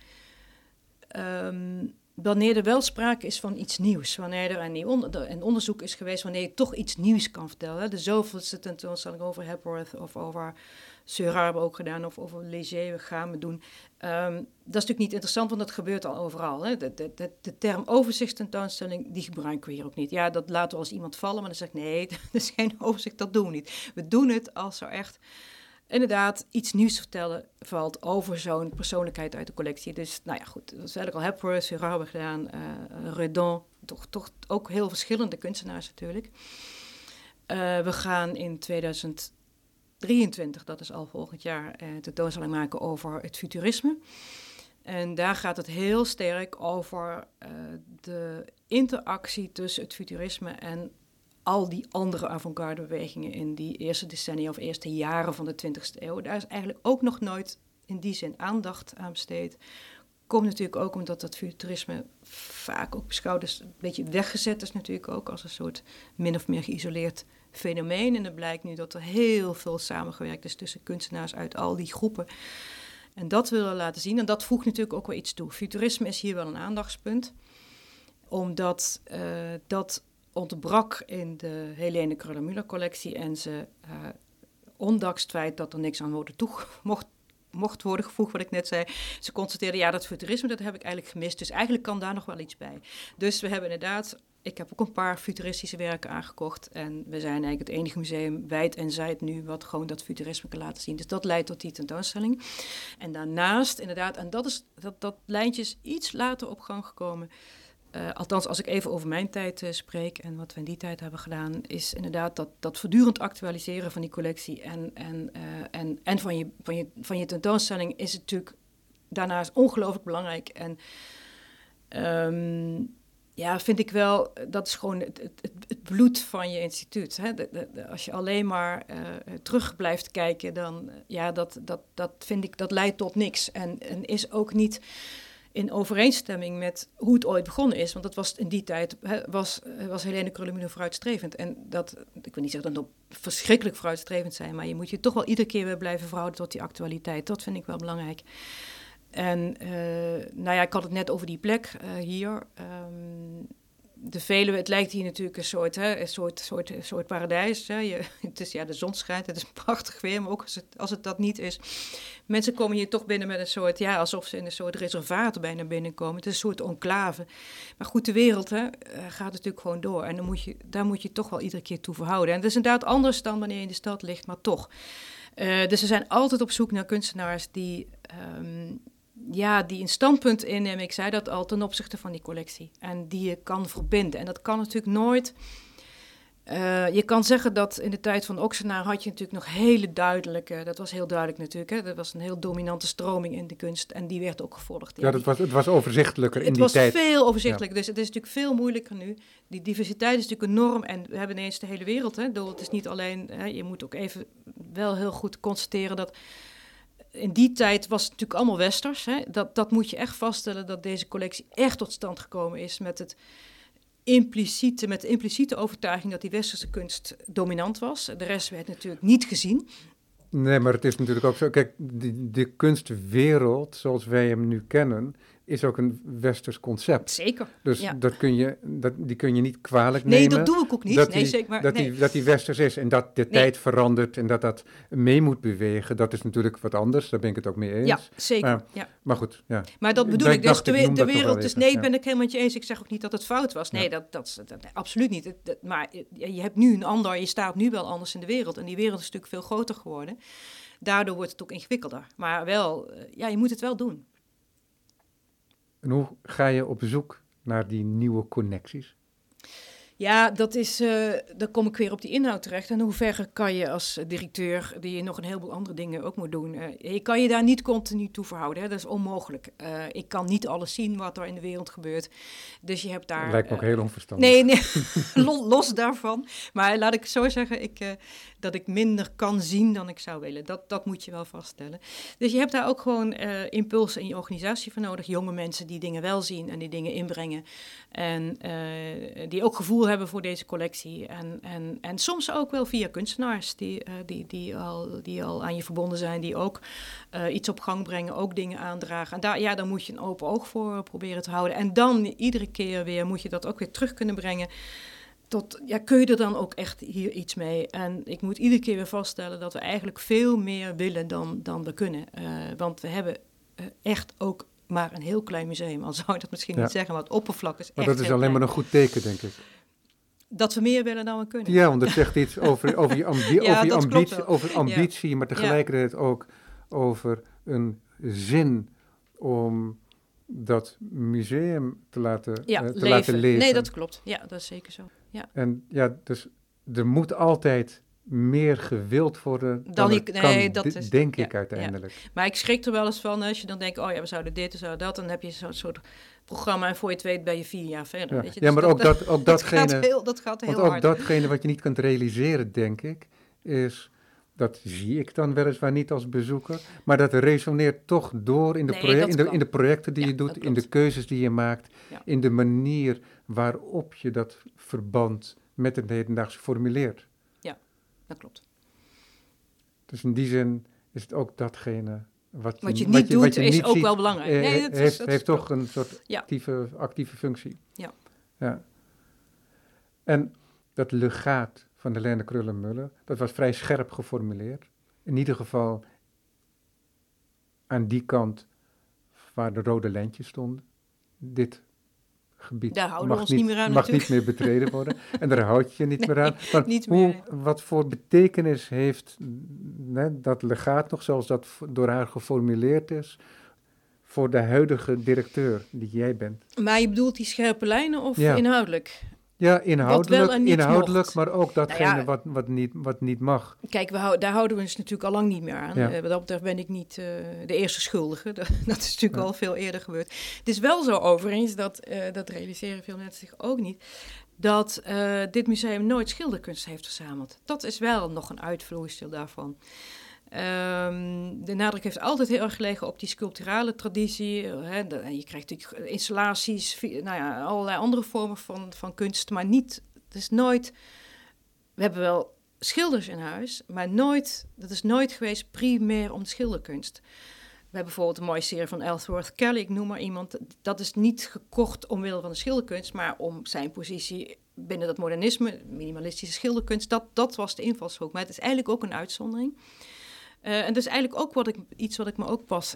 wanneer er wel sprake is van iets nieuws. Wanneer er een onderzoek is geweest... wanneer je toch iets nieuws kan vertellen. Hè? De zoveelste tentoonstelling over Hepworth... of over Seurat hebben we ook gedaan... of over Léger gaan we doen. Dat is natuurlijk niet interessant... want dat gebeurt al overal. Hè? De term overzichtstentoonstelling... die gebruiken we hier ook niet. Ja, dat laten we als iemand vallen... maar dan zeg ik nee, dat is geen overzicht, dat doen we niet. We doen het als er echt... inderdaad iets nieuws te vertellen valt over zo'n persoonlijkheid uit de collectie. Dus, nou ja, goed. Dat is eigenlijk al Hepworth, Seurat hebben gedaan, Redon. Toch ook heel verschillende kunstenaars natuurlijk. We gaan in 2023, dat is al volgend jaar, tentoonstelling maken over het futurisme. En daar gaat het heel sterk over de interactie tussen het futurisme en al die andere avant-garde bewegingen in die eerste decennia of eerste jaren van de 20e eeuw. Daar is eigenlijk ook nog nooit in die zin aandacht aan besteed. Komt natuurlijk ook omdat dat futurisme vaak ook beschouwd is, een beetje weggezet is natuurlijk ook als een soort min of meer geïsoleerd fenomeen. En het blijkt nu dat er heel veel samengewerkt is tussen kunstenaars uit al die groepen. En dat willen we laten zien. En dat voegt natuurlijk ook wel iets toe. Futurisme is hier wel een aandachtspunt. Omdat dat ontbrak in de Helene Kröller-Müller collectie. En ze, ondanks het feit dat er niks aan mocht worden gevoegd, wat ik net zei. Ze constateerden, ja, dat futurisme, dat heb ik eigenlijk gemist. Dus eigenlijk kan daar nog wel iets bij. Dus we hebben inderdaad... Ik heb ook een paar futuristische werken aangekocht. En we zijn eigenlijk het enige museum wijd en zijd nu wat gewoon dat futurisme kan laten zien. Dus dat leidt tot die tentoonstelling. En daarnaast, inderdaad, en dat lijntje is iets later op gang gekomen. Althans, als ik even over mijn tijd spreek en wat we in die tijd hebben gedaan, is inderdaad dat voortdurend actualiseren van die collectie en van je tentoonstelling is natuurlijk daarnaast ongelooflijk belangrijk. En ja, vind ik wel, dat is gewoon het bloed van je instituut. Hè? Als je alleen maar terug blijft kijken, dan dat vind ik, dat leidt tot niks. En is ook niet in overeenstemming met hoe het ooit begonnen is. Want dat was in die tijd, was Helene Kröller-Müller vooruitstrevend. En dat, ik wil niet zeggen dat het verschrikkelijk vooruitstrevend zijn, maar je moet je toch wel iedere keer weer blijven verhouden tot die actualiteit. Dat vind ik wel belangrijk. En nou ja, ik had het net over die plek hier. De Veluwe, het lijkt hier natuurlijk een soort paradijs. Hè. Het is, ja, de zon schijnt, het is prachtig weer, maar ook als het dat niet is. Mensen komen hier toch binnen met een soort, ja, alsof ze in een soort reservaat bijna binnenkomen. Het is een soort enclave. Maar goed, de wereld gaat natuurlijk gewoon door. En daar moet je toch wel iedere keer toe verhouden. En dat is inderdaad anders dan wanneer je in de stad ligt, maar toch. Dus we zijn altijd op zoek naar kunstenaars die een standpunt innemen, ik zei dat al, ten opzichte van die collectie. En die je kan verbinden. En dat kan natuurlijk nooit. Je kan zeggen dat in de tijd van Oxenaar had je natuurlijk nog hele duidelijke, dat was heel duidelijk natuurlijk, hè, dat was een heel dominante stroming in de kunst en die werd ook gevolgd. Ja, het was overzichtelijker in die tijd. Het was veel overzichtelijker, dus het is natuurlijk veel moeilijker nu. Die diversiteit is natuurlijk enorm en we hebben ineens de hele wereld. Hè. Het is niet alleen, je moet ook even wel heel goed constateren dat in die tijd was het natuurlijk allemaal westers. Hè. Dat moet je echt vaststellen dat deze collectie echt tot stand gekomen is met de impliciete overtuiging dat die westerse kunst dominant was. De rest werd natuurlijk niet gezien. Nee, maar het is natuurlijk ook zo. Kijk, de kunstwereld zoals wij hem nu kennen is ook een westers concept. Zeker. Dus ja. die kun je niet kwalijk nemen. Nee, dat doe ik ook niet. Dat die westers is en dat de tijd verandert en dat mee moet bewegen, dat is natuurlijk wat anders. Daar ben ik het ook mee eens. Ja, zeker. Maar goed, ja. Maar dat bedoel ik. Dus de wereld is... Nee, ben ik helemaal met je eens. Ik zeg ook niet dat het fout was. Nee, dat absoluut niet. Maar je hebt nu je staat nu wel anders in de wereld. En die wereld is natuurlijk veel groter geworden. Daardoor wordt het ook ingewikkelder. Maar wel, je moet het wel doen. En hoe ga je op zoek naar die nieuwe connecties? Ja, dat is, dan kom ik weer op die inhoud terecht. En hoe ver kan je als directeur, die je nog een heleboel andere dingen ook moet doen, je kan je daar niet continu toe verhouden. Hè? Dat is onmogelijk. Ik kan niet alles zien wat er in de wereld gebeurt. Dus je hebt daar... Dat lijkt me ook heel onverstandig. Nee, los daarvan. Maar laat ik zo zeggen, dat ik minder kan zien dan ik zou willen. Dat moet je wel vaststellen. Dus je hebt daar ook gewoon impulsen in je organisatie voor nodig. Jonge mensen die dingen wel zien en die dingen inbrengen. En die ook gevoel hebben hebben voor deze collectie. En soms ook wel via kunstenaars die al aan je verbonden zijn, die ook iets op gang brengen, ook dingen aandragen. En daar moet je een open oog voor proberen te houden. En dan iedere keer weer moet je dat ook weer terug kunnen brengen. Kun je er dan ook echt hier iets mee? En ik moet iedere keer weer vaststellen dat we eigenlijk veel meer willen dan we kunnen. Want we hebben echt ook maar een heel klein museum. Al zou je dat misschien niet zeggen, maar het oppervlak is maar echt dat is alleen maar een goed teken, denk ik. Dat we meer willen dan we kunnen. Ja, want dat zegt iets over je ambitie, maar tegelijkertijd ook over een zin om dat museum te laten leven. Nee, dat klopt. Ja, dat is zeker zo. Ja. En dus er moet altijd meer gewild worden dan denk ik uiteindelijk. Ja. Maar ik schrik er wel eens van als je dan denkt, we zouden dit, we zouden dat. Dan heb je zo'n soort programma en voor je het weet ben je 4 jaar verder. Ja, weet je? Dus maar dat gaat heel hard. Ook datgene wat je niet kunt realiseren, denk ik, is... Dat zie ik dan weliswaar niet als bezoeker, maar dat resoneert toch door in de projecten die je doet, in de keuzes die je maakt, in de manier waarop je dat verband met het hedendaagse formuleert. Ja, dat klopt. Dus in die zin is het ook datgene wat je niet doet, is ook wel belangrijk. Heeft toch een soort actieve functie. Ja. En dat legaat van Helene Kröller-Müller, dat was vrij scherp geformuleerd. In ieder geval aan die kant waar de rode lijntjes stonden. Dit gebied mag niet meer betreden worden. En daar houd je je niet meer aan. Maar wat voor betekenis heeft dat legaat nog, zoals dat door haar geformuleerd is, voor de huidige directeur die jij bent? Maar je bedoelt die scherpe lijnen of inhoudelijk? Ja, inhoudelijk, maar ook datgene wat niet mag. Kijk, daar houden we ons natuurlijk al lang niet meer aan. Daar ben ik niet de eerste schuldige. Dat is natuurlijk al veel eerder gebeurd. Het is wel zo overigens, dat realiseren veel mensen zich ook niet, dat dit museum nooit schilderkunst heeft verzameld. Dat is wel nog een uitvloeisel daarvan. De nadruk heeft altijd heel erg gelegen op die sculpturale traditie. Je krijgt natuurlijk installaties, allerlei andere vormen van kunst, maar niet, het is nooit, we hebben wel schilders in huis, maar dat is nooit geweest primair om de schilderkunst. We hebben bijvoorbeeld een mooie serie van Ellsworth Kelly, ik noem maar iemand, dat is niet gekocht omwille van de schilderkunst, maar om zijn positie binnen dat modernisme, minimalistische schilderkunst, dat was de invalshoek. Maar het is eigenlijk ook een uitzondering. En dat is eigenlijk ook iets wat ik me ook pas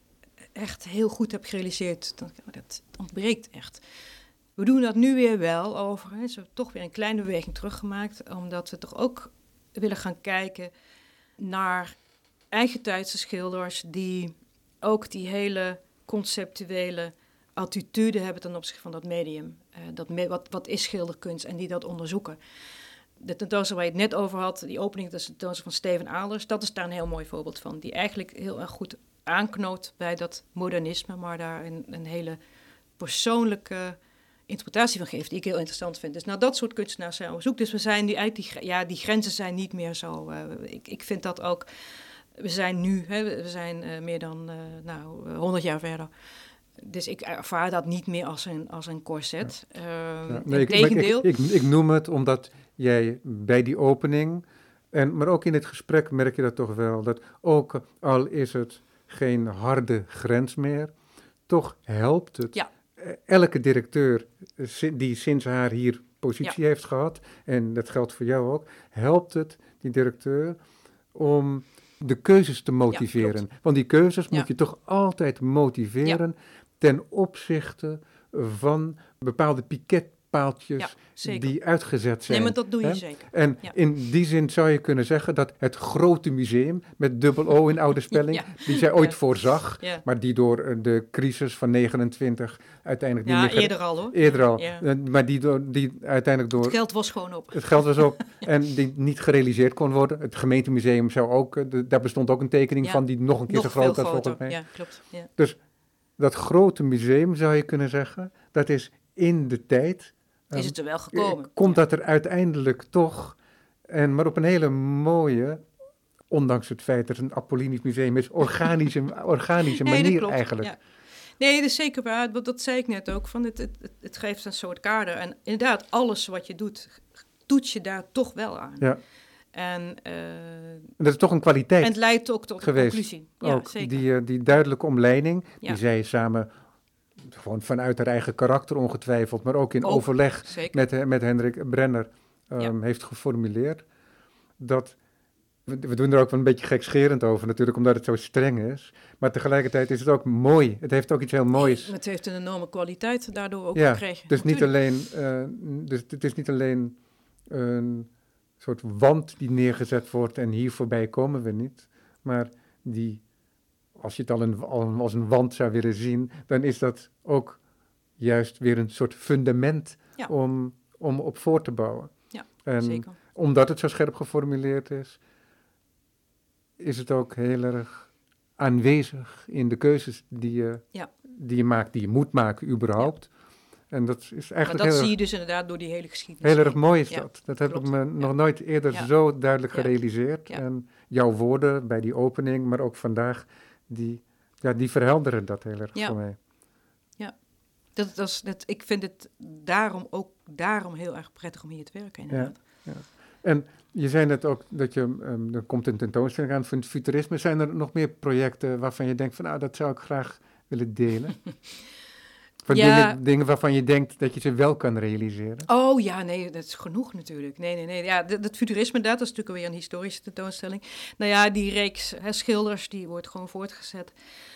echt heel goed heb gerealiseerd. Dat ontbreekt echt. We doen dat nu weer wel overigens. We hebben toch weer een kleine beweging teruggemaakt. Omdat we toch ook willen gaan kijken naar eigentijdse schilders die ook die hele conceptuele attitude hebben ten opzichte van dat medium. Wat is schilderkunst en die dat onderzoeken. De tentoonstelling waar je het net over had, die opening, dat is de tentoonstelling van Steven Adlers, dat is daar een heel mooi voorbeeld van. Die eigenlijk heel erg goed aanknoopt bij dat modernisme, maar daar een hele persoonlijke interpretatie van geeft, die ik heel interessant vind. Dus dat soort kunstenaars zijn op zoek. Dus we zijn nu die grenzen zijn niet meer zo. Ik vind dat ook, we zijn nu, we zijn meer dan 100 jaar verder. Dus ik ervaar dat niet meer als een corset. Integendeel. Ik noem het omdat jij bij die opening, maar ook in het gesprek merk je dat toch wel, dat ook al is het geen harde grens meer, toch helpt het. Ja. Elke directeur die sinds haar hier positie heeft gehad, en dat geldt voor jou ook, helpt het die directeur om de keuzes te motiveren. Want die keuzes moet je toch altijd motiveren ten opzichte van bepaalde piketpaaltjes die uitgezet zijn. Nee, maar dat doe je zeker. En in die zin zou je kunnen zeggen dat het grote museum, met dubbel O in oude spelling, die zij ooit voorzag, maar die door de crisis van 29 uiteindelijk niet meer... Eerder al. Ja. Maar die uiteindelijk door... Het geld was gewoon op. Het geld was op en die niet gerealiseerd kon worden. Het gemeentemuseum zou ook... daar bestond ook een tekening van die nog een keer zo groot was volgens mij. Ja, klopt. Ja. Dus dat grote museum, zou je kunnen zeggen, dat is in de tijd... is het er wel gekomen. Komt dat er uiteindelijk toch, maar op een hele mooie, ondanks het feit dat het een Apollinisch museum is, organische manier eigenlijk. Ja. Nee, dat is zeker waar. Dat zei ik net ook. Van het geeft een soort kader. En inderdaad, alles wat je doet je daar toch wel aan. Ja. En dat is toch een kwaliteit en het leidt ook tot een conclusie. Ja, ook zeker. Die duidelijke omleiding, Ja. die zij samen, gewoon vanuit haar eigen karakter ongetwijfeld, maar ook in Ook, overleg zeker. met Hendrik Brenner heeft geformuleerd. Dat, we doen er ook wel een beetje gekscherend over natuurlijk, omdat het zo streng is. Maar tegelijkertijd is het ook mooi. Het heeft ook iets heel moois. Het heeft een enorme kwaliteit daardoor ook Ja, gekregen. dus niet alleen, het is niet alleen een soort wand die neergezet wordt en hier voorbij komen we niet. Maar die, als je het al als een wand zou willen zien, dan is dat ook juist weer een soort fundament om op voor te bouwen. Ja, en zeker. Omdat het zo scherp geformuleerd is het ook heel erg aanwezig in de keuzes die je maakt, die je moet maken überhaupt. Ja. En dat is eigenlijk maar dat zie je dus inderdaad door die hele geschiedenis. Heel erg mooi is ja, dat. Dat heb klopt. ik me nog nooit eerder zo duidelijk gerealiseerd. Ja. En jouw woorden bij die opening, maar ook vandaag, die verhelderen dat heel erg voor mij. Ja, ik vind het daarom heel erg prettig om hier te werken inderdaad. Ja. En je zei net ook dat er komt een tentoonstelling aan van het futurisme. Zijn er nog meer projecten waarvan je denkt van nou, dat zou ik graag willen delen? Van dingen waarvan je denkt dat je ze wel kan realiseren? Oh ja, nee, dat is genoeg natuurlijk. Nee. Ja, dat futurisme, dat is natuurlijk weer een historische tentoonstelling. Nou ja, die reeks schilders, die wordt gewoon voortgezet.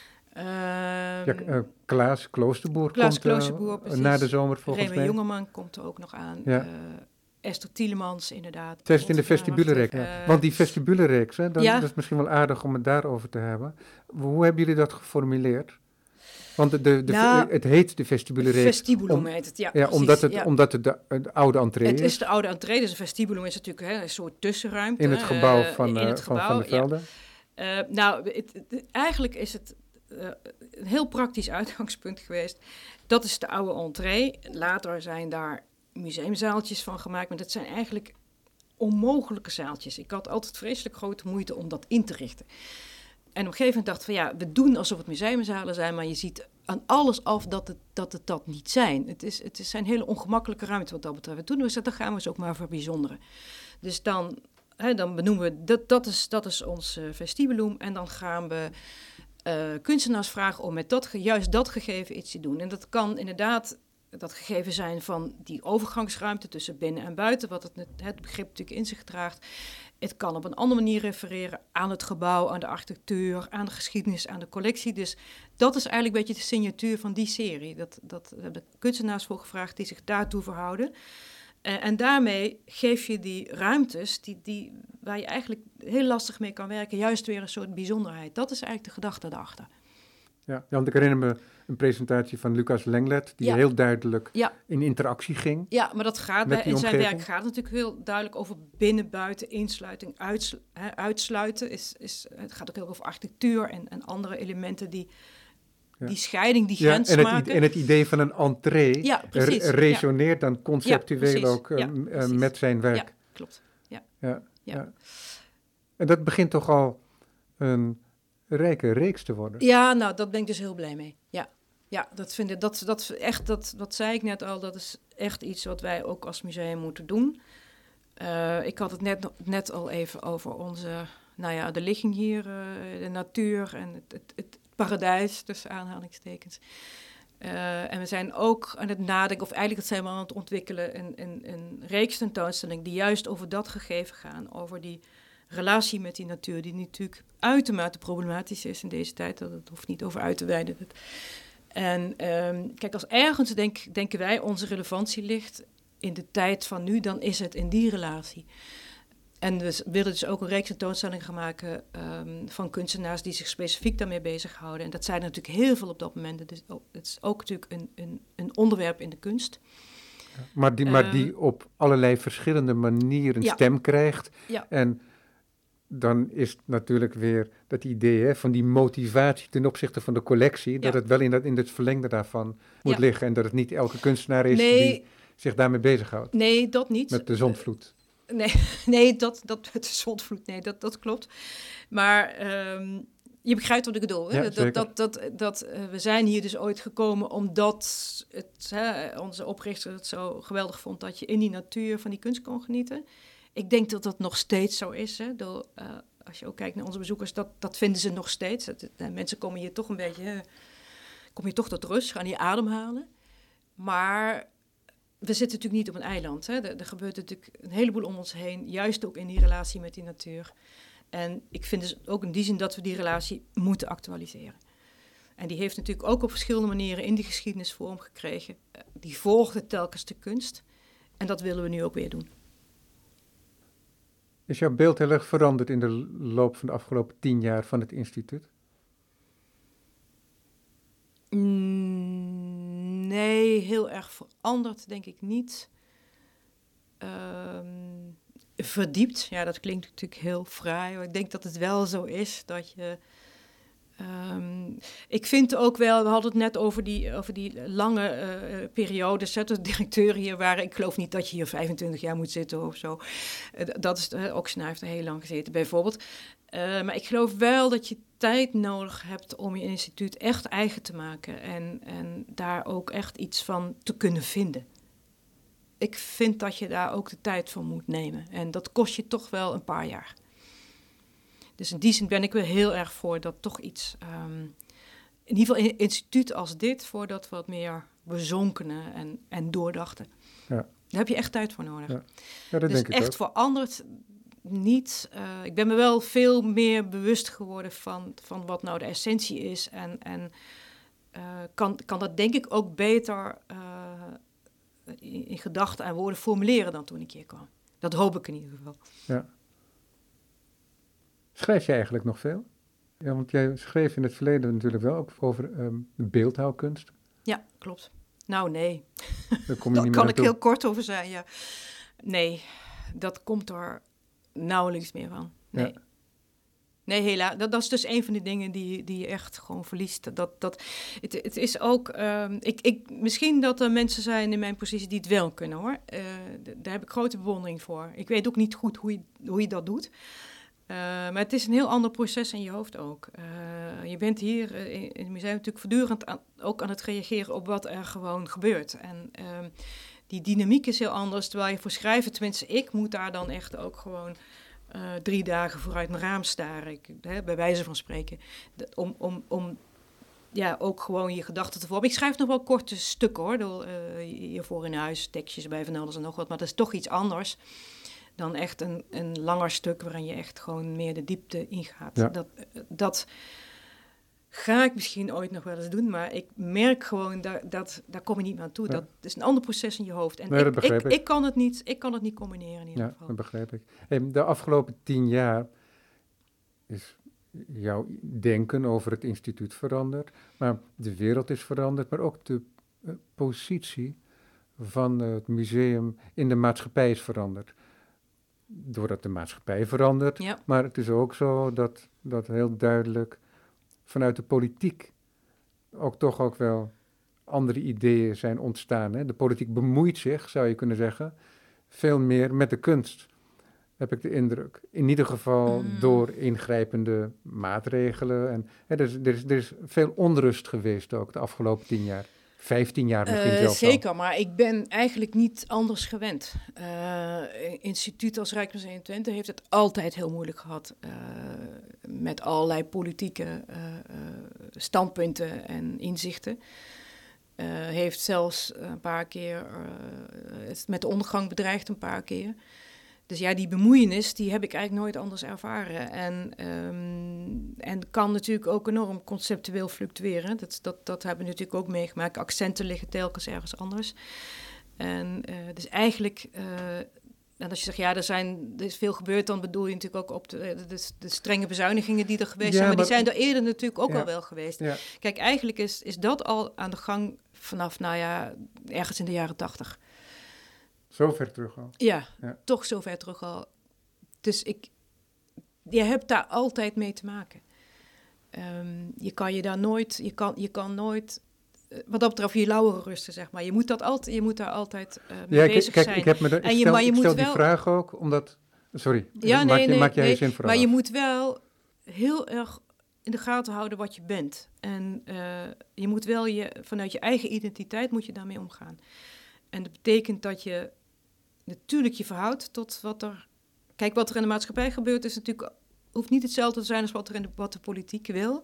Klaas Kloosterboer komt na de zomer volgens mij. Raymond Jongeman komt er ook nog aan. Ja. Esther Tielemans, inderdaad. Zij zit in de vestibule-reeks. Want die vestibule-reeks, dat is misschien wel aardig om het daarover te hebben. Hoe hebben jullie dat geformuleerd? Want het heet de vestibule-reeks. Vestibulum heet het, ja. Omdat het de oude entree is. Het is de oude entree, dus een vestibulum is natuurlijk een soort tussenruimte. In het gebouw van de Velde. Ja. Eigenlijk is het een heel praktisch uitgangspunt geweest. Dat is de oude entree. Later zijn daar museumzaaltjes van gemaakt, maar dat zijn eigenlijk onmogelijke zaaltjes. Ik had altijd vreselijk grote moeite om dat in te richten. En op een gegeven moment dacht ik van we doen alsof het museumzalen zijn, maar je ziet aan alles af dat het niet zijn. Het zijn hele ongemakkelijke ruimte wat dat betreft. Toen we dat gaan we ze ook maar verbijzonderen. Dus dan benoemen we, dat is ons vestibulum en dan gaan we kunstenaars vragen om met juist dat gegeven iets te doen. En dat kan inderdaad dat gegeven zijn van die overgangsruimte tussen binnen en buiten, wat het begrip natuurlijk in zich draagt. Het kan op een andere manier refereren aan het gebouw, aan de architectuur, aan de geschiedenis, aan de collectie. Dus dat is eigenlijk een beetje de signatuur van die serie. Dat hebben de kunstenaars voor gevraagd die zich daartoe verhouden. En daarmee geef je die ruimtes waar je eigenlijk heel lastig mee kan werken, juist weer een soort bijzonderheid. Dat is eigenlijk de gedachte daarachter. Ja, want ik herinner me een presentatie van Lucas Lenglet, die heel duidelijk in interactie ging. Ja, maar dat gaat in zijn werk gaat het natuurlijk heel duidelijk over binnen, buiten, insluiting, uitsluiten. Het gaat ook heel over architectuur en andere elementen die scheiding, die grens maken. En het idee van een entree resoneert dan conceptueel ook met zijn werk. Ja, klopt. Ja. En dat begint toch al een rijke reeks te worden. Ja, nou, dat ben ik dus heel blij mee. Ja, dat zei ik net al, dat is echt iets wat wij ook als museum moeten doen. Ik had het net al even over onze, de ligging hier, de natuur en het paradijs, tussen aanhalingstekens. En we zijn ook aan het nadenken, of eigenlijk zijn we aan het ontwikkelen, een reeks tentoonstelling die juist over dat gegeven gaan, over die relatie met die natuur, die natuurlijk uitermate problematisch is in deze tijd. Dat hoeft niet over uit te wijden. En kijk, als ergens denken wij onze relevantie ligt in de tijd van nu, dan is het in die relatie. En we willen dus ook een reeks tentoonstellingen gaan maken van kunstenaars die zich specifiek daarmee bezighouden. En dat zijn er natuurlijk heel veel op dat moment. Dus het is ook natuurlijk een onderwerp in de kunst. Maar die op allerlei verschillende manieren stem krijgt. Ja. En dan is het natuurlijk weer dat idee van die motivatie ten opzichte van de collectie, dat het wel in het verlengde daarvan moet liggen. En dat het niet elke kunstenaar is die zich daarmee bezighoudt. Nee, dat niet. Met de zondvloed. Nee, dat met de zondvloed, nee, dat klopt. Maar Je begrijpt wat ik bedoel. Hè? Ja, We zijn hier dus ooit gekomen omdat onze oprichter het zo geweldig vond dat je in die natuur van die kunst kon genieten. Ik denk dat dat nog steeds zo is. Hè? Als je ook kijkt naar onze bezoekers, dat vinden ze nog steeds. Mensen komen hier toch een beetje, kom je toch tot rust, gaan hier ademhalen. Maar we zitten natuurlijk niet op een eiland. Hè? Er gebeurt natuurlijk een heleboel om ons heen, juist ook in die relatie met die natuur. En ik vind dus ook in die zin dat we die relatie moeten actualiseren. En die heeft natuurlijk ook op verschillende manieren in die geschiedenis vorm gekregen. Die volgde telkens de kunst. En dat willen we nu ook weer doen. Is jouw beeld heel erg veranderd in de loop van de afgelopen 10 jaar van het instituut? Nee, heel erg veranderd denk ik niet. Verdiept, ja, dat klinkt natuurlijk heel fraai. Maar ik denk dat het wel zo is dat je... ik vind ook wel, we hadden het net over die lange periodes. De directeuren hier waren, ik geloof niet dat je hier 25 jaar moet zitten of zo. Dat is, Oxena heeft er heel lang gezeten bijvoorbeeld. Maar ik geloof wel dat je tijd nodig hebt om je instituut echt eigen te maken. En daar ook echt iets van te kunnen vinden. Ik vind dat je daar ook de tijd voor moet nemen. En dat kost je toch wel een paar jaar. Dus in die zin ben ik wel heel erg voor dat toch iets... in ieder geval een instituut als dit... voor dat wat meer bezonkenen en doordachten. Ja. Daar heb je echt tijd voor nodig. Ja, dat dus denk ik echt ook. Veranderd niet. Ik ben me wel veel meer bewust geworden van wat nou de essentie is. En kan dat denk ik ook beter... in gedachten en woorden formuleren dan toen ik hier kwam. Dat hoop ik in ieder geval. Ja. Schrijf je eigenlijk nog veel? Ja, want jij schreef in het verleden natuurlijk wel ook over beeldhouwkunst. Ja, klopt. Nou, nee. Daar kan ik heel kort over zijn, ja. Nee, dat komt er nauwelijks meer van. Nee. Ja. Nee, helaas. Dat is dus een van die dingen die je echt gewoon verliest. Het is ook... misschien dat er mensen zijn in mijn positie die het wel kunnen, hoor. Daar heb ik grote bewondering voor. Ik weet ook niet goed hoe je dat doet. Maar het is een heel ander proces in je hoofd ook. Je bent hier in het museum natuurlijk voortdurend ook aan het reageren op wat er gewoon gebeurt. En die dynamiek is heel anders, terwijl je voor schrijven, tenminste ik moet daar dan echt ook gewoon 3 dagen vooruit mijn raam staren, bij wijze van spreken, om ook gewoon je gedachten te vormen. Ik schrijf nog wel korte stukken, hoor, hiervoor in huis, tekstjes bij van alles en nog wat, maar dat is toch iets anders dan echt een langer stuk waarin je echt gewoon meer de diepte ingaat. Ja. Dat ga ik misschien ooit nog wel eens doen, maar ik merk gewoon daar kom je niet meer aan toe. Ja. Dat is een ander proces in je hoofd. En nee, ik kan het niet combineren in ieder geval. Dat begrijp ik. De afgelopen 10 jaar is jouw denken over het instituut veranderd, maar de wereld is veranderd, maar ook de positie van het museum in de maatschappij is veranderd. Doordat de maatschappij verandert, ja. Maar het is ook zo dat heel duidelijk vanuit de politiek toch ook wel andere ideeën zijn ontstaan. Hè? De politiek bemoeit zich, zou je kunnen zeggen, veel meer met de kunst, heb ik de indruk. In ieder geval door ingrijpende maatregelen. En, er is veel onrust geweest ook de afgelopen 10 jaar. 15 jaar misschien zelfs zeker, maar ik ben eigenlijk niet anders gewend. Instituut als Rijksmuseum Twente heeft het altijd heel moeilijk gehad. Met allerlei politieke standpunten en inzichten. Heeft zelfs een paar keer met de ondergang bedreigd een paar keer. Dus ja, die bemoeienis, die heb ik eigenlijk nooit anders ervaren. En kan natuurlijk ook enorm conceptueel fluctueren. Dat hebben we natuurlijk ook meegemaakt. Accenten liggen telkens ergens anders. En dus eigenlijk, en als je zegt, ja, er is veel gebeurd, dan bedoel je natuurlijk ook op de strenge bezuinigingen die er geweest zijn. Maar die zijn er eerder natuurlijk ook al wel geweest. Ja. Kijk, eigenlijk is dat al aan de gang vanaf, ergens in de jaren 80. Zo ver terug al? Ja, toch zo ver terug al. Dus je hebt daar altijd mee te maken. Je kan je daar nooit, je kan nooit, wat dat betreft, je lauweren rusten, zeg maar. Je moet daar altijd mee bezig zijn. Ik heb me ik stel die vraag ook, omdat, sorry, maak jij zin vooral. Maar je moet wel heel erg in de gaten houden wat je bent. En je moet wel vanuit je eigen identiteit moet je daarmee omgaan. En dat betekent dat je natuurlijk je verhoudt tot wat er... Kijk, wat er in de maatschappij gebeurt is natuurlijk... hoeft niet hetzelfde te zijn als wat de politiek wil.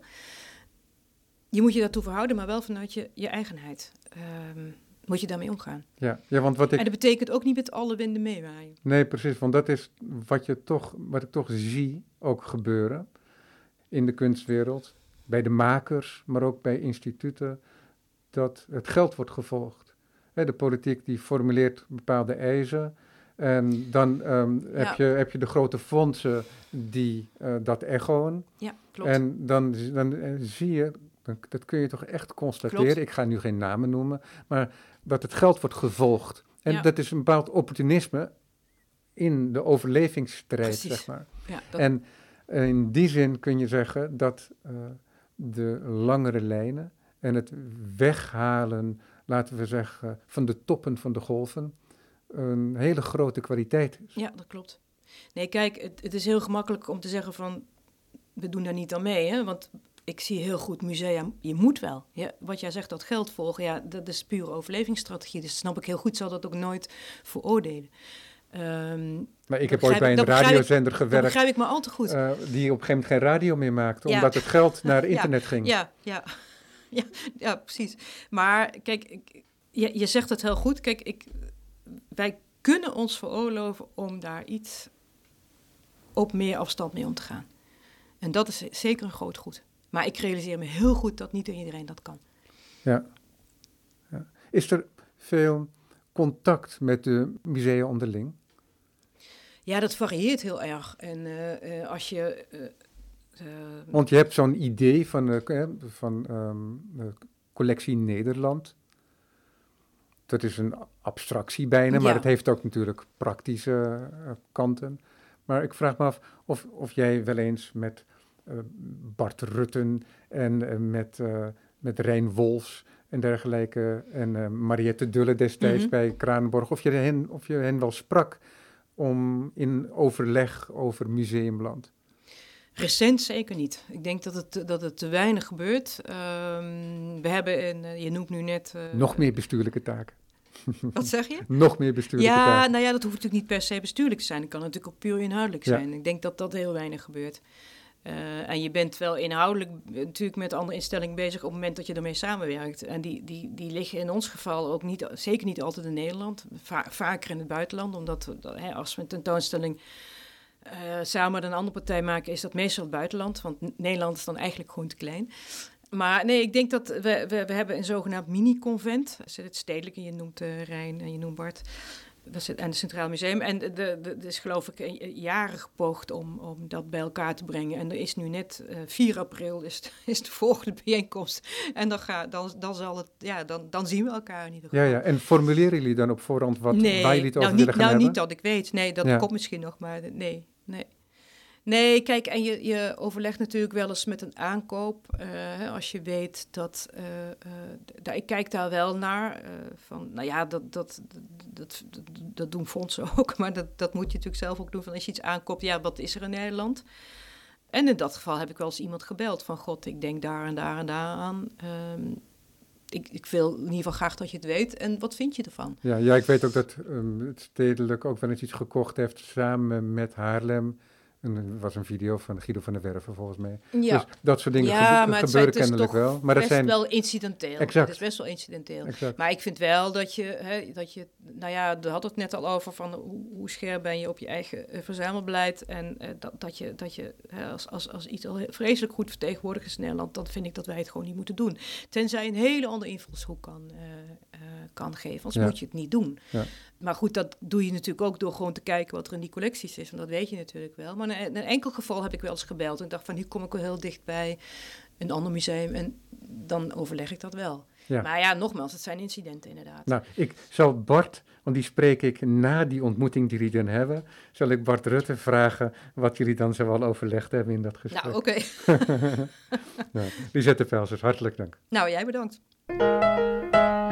Je moet je daartoe verhouden, maar wel vanuit je eigenheid. Moet je daarmee omgaan. Ja, want en dat betekent ook niet met alle winden meewaaien. Nee, precies, want dat is wat ik toch zie ook gebeuren in de kunstwereld, bij de makers, maar ook bij instituten, dat het geld wordt gevolgd. De politiek die formuleert bepaalde eisen en dan heb je de grote fondsen die dat echoen. Ja, klopt. En dan zie je, dat kun je toch echt constateren, klopt. Ik ga nu geen namen noemen, maar dat het geld wordt gevolgd. En dat is een bepaald opportunisme in de overlevingsstrijd, precies. Zeg maar. Ja, En in die zin kun je zeggen dat de langere lijnen en het weghalen, laten we zeggen, van de toppen van de golven, een hele grote kwaliteit is. Ja, dat klopt. Nee, kijk, het is heel gemakkelijk om te zeggen van, we doen daar niet aan mee, hè, want... Ik zie heel goed musea, je moet wel. Ja, wat jij zegt, dat geld volgen, ja, dat is pure overlevingsstrategie. Dus snap ik heel goed, zal dat ook nooit veroordelen. Maar ik heb ooit bij een radiozender gewerkt. Dat begrijp ik maar al te goed. Die op een gegeven moment geen radio meer maakte, omdat het geld naar internet ging. Ja, precies. Maar kijk, je zegt het heel goed. Kijk, wij kunnen ons veroorloven om daar iets op meer afstand mee om te gaan. En dat is zeker een groot goed. Maar ik realiseer me heel goed dat niet iedereen dat kan. Ja. Is er veel contact met de musea onderling? Ja, dat varieert heel erg. En als je... Want je hebt zo'n idee van Collectie Nederland. Dat is een abstractie bijna, maar het heeft ook natuurlijk praktische kanten. Maar ik vraag me af of jij wel eens met Bart Rutten en met Rijn Wolfs en dergelijke en Mariette Dulle destijds bij Kranenborg, of je hen wel sprak in overleg over Museumland? Recent zeker niet. Ik denk dat het te weinig gebeurt. We hebben, je noemt nu net... Nog meer bestuurlijke taken. Wat zeg je? Nog meer bestuurlijke taken. Ja, nou ja, dat hoeft natuurlijk niet per se bestuurlijk te zijn. Het kan natuurlijk ook puur inhoudelijk zijn. Ik denk dat dat heel weinig gebeurt. En je bent wel inhoudelijk natuurlijk met andere instellingen bezig op het moment dat je ermee samenwerkt. En die liggen in ons geval ook niet, zeker niet altijd in Nederland. Vaker in het buitenland, omdat als we een tentoonstelling samen met een andere partij maken, is dat meestal het buitenland. Want Nederland is dan eigenlijk gewoon te klein. Maar nee, ik denk dat we hebben een zogenaamd mini-convent. Dat is het stedelijke, je noemt Rijn en je noemt Bart. En het Centraal Museum. En er is geloof ik jaren gepoogd om dat bij elkaar te brengen. En er is nu net 4 april is de volgende bijeenkomst. En dan zien we elkaar in ieder geval. Ja, en formuleren jullie dan op voorhand waar jullie het over willen gaan hebben? Niet dat ik weet. Nee, dat komt misschien nog, maar nee. Nee, kijk, en je overlegt natuurlijk wel eens met een aankoop. Als je weet dat... ik kijk daar wel naar. Dat doen fondsen ook. Maar dat moet je natuurlijk zelf ook doen. Van als je iets aankoopt, ja, wat is er in Nederland? En in dat geval heb ik wel eens iemand gebeld. Van god, ik denk daar en daar en daar aan. Ik wil in ieder geval graag dat je het weet. En wat vind je ervan? Ja, ik weet ook dat het stedelijk ook wel eens iets gekocht heeft samen met Haarlem. En er was een video van Guido van der Werven volgens mij. Ja. Dus dat soort dingen gebeuren kennelijk wel. Maar het is wel incidenteel. Exact. Het is best wel incidenteel. Exact. Maar ik vind wel dat je nou ja, we hadden het net al over van hoe scherp ben je op je eigen verzamelbeleid. En dat je als iets al vreselijk goed vertegenwoordigd is in Nederland, dan vind ik dat wij het gewoon niet moeten doen. Tenzij een hele andere invalshoek kan geven, anders moet je het niet doen. Ja. Maar goed, dat doe je natuurlijk ook door gewoon te kijken wat er in die collecties is. Want dat weet je natuurlijk wel. Maar in een enkel geval heb ik wel eens gebeld. En ik dacht van, hier kom ik wel heel dicht bij een ander museum. En dan overleg ik dat wel. Ja. Maar ja, nogmaals, het zijn incidenten inderdaad. Nou, ik zal Bart, want die spreek ik na die ontmoeting die jullie dan hebben, zal ik Bart Rutten vragen wat jullie dan zoal overlegd hebben in dat gesprek. Nou, oké. Nou, Lisette Pelzers, hartelijk dank. Nou, jij bedankt.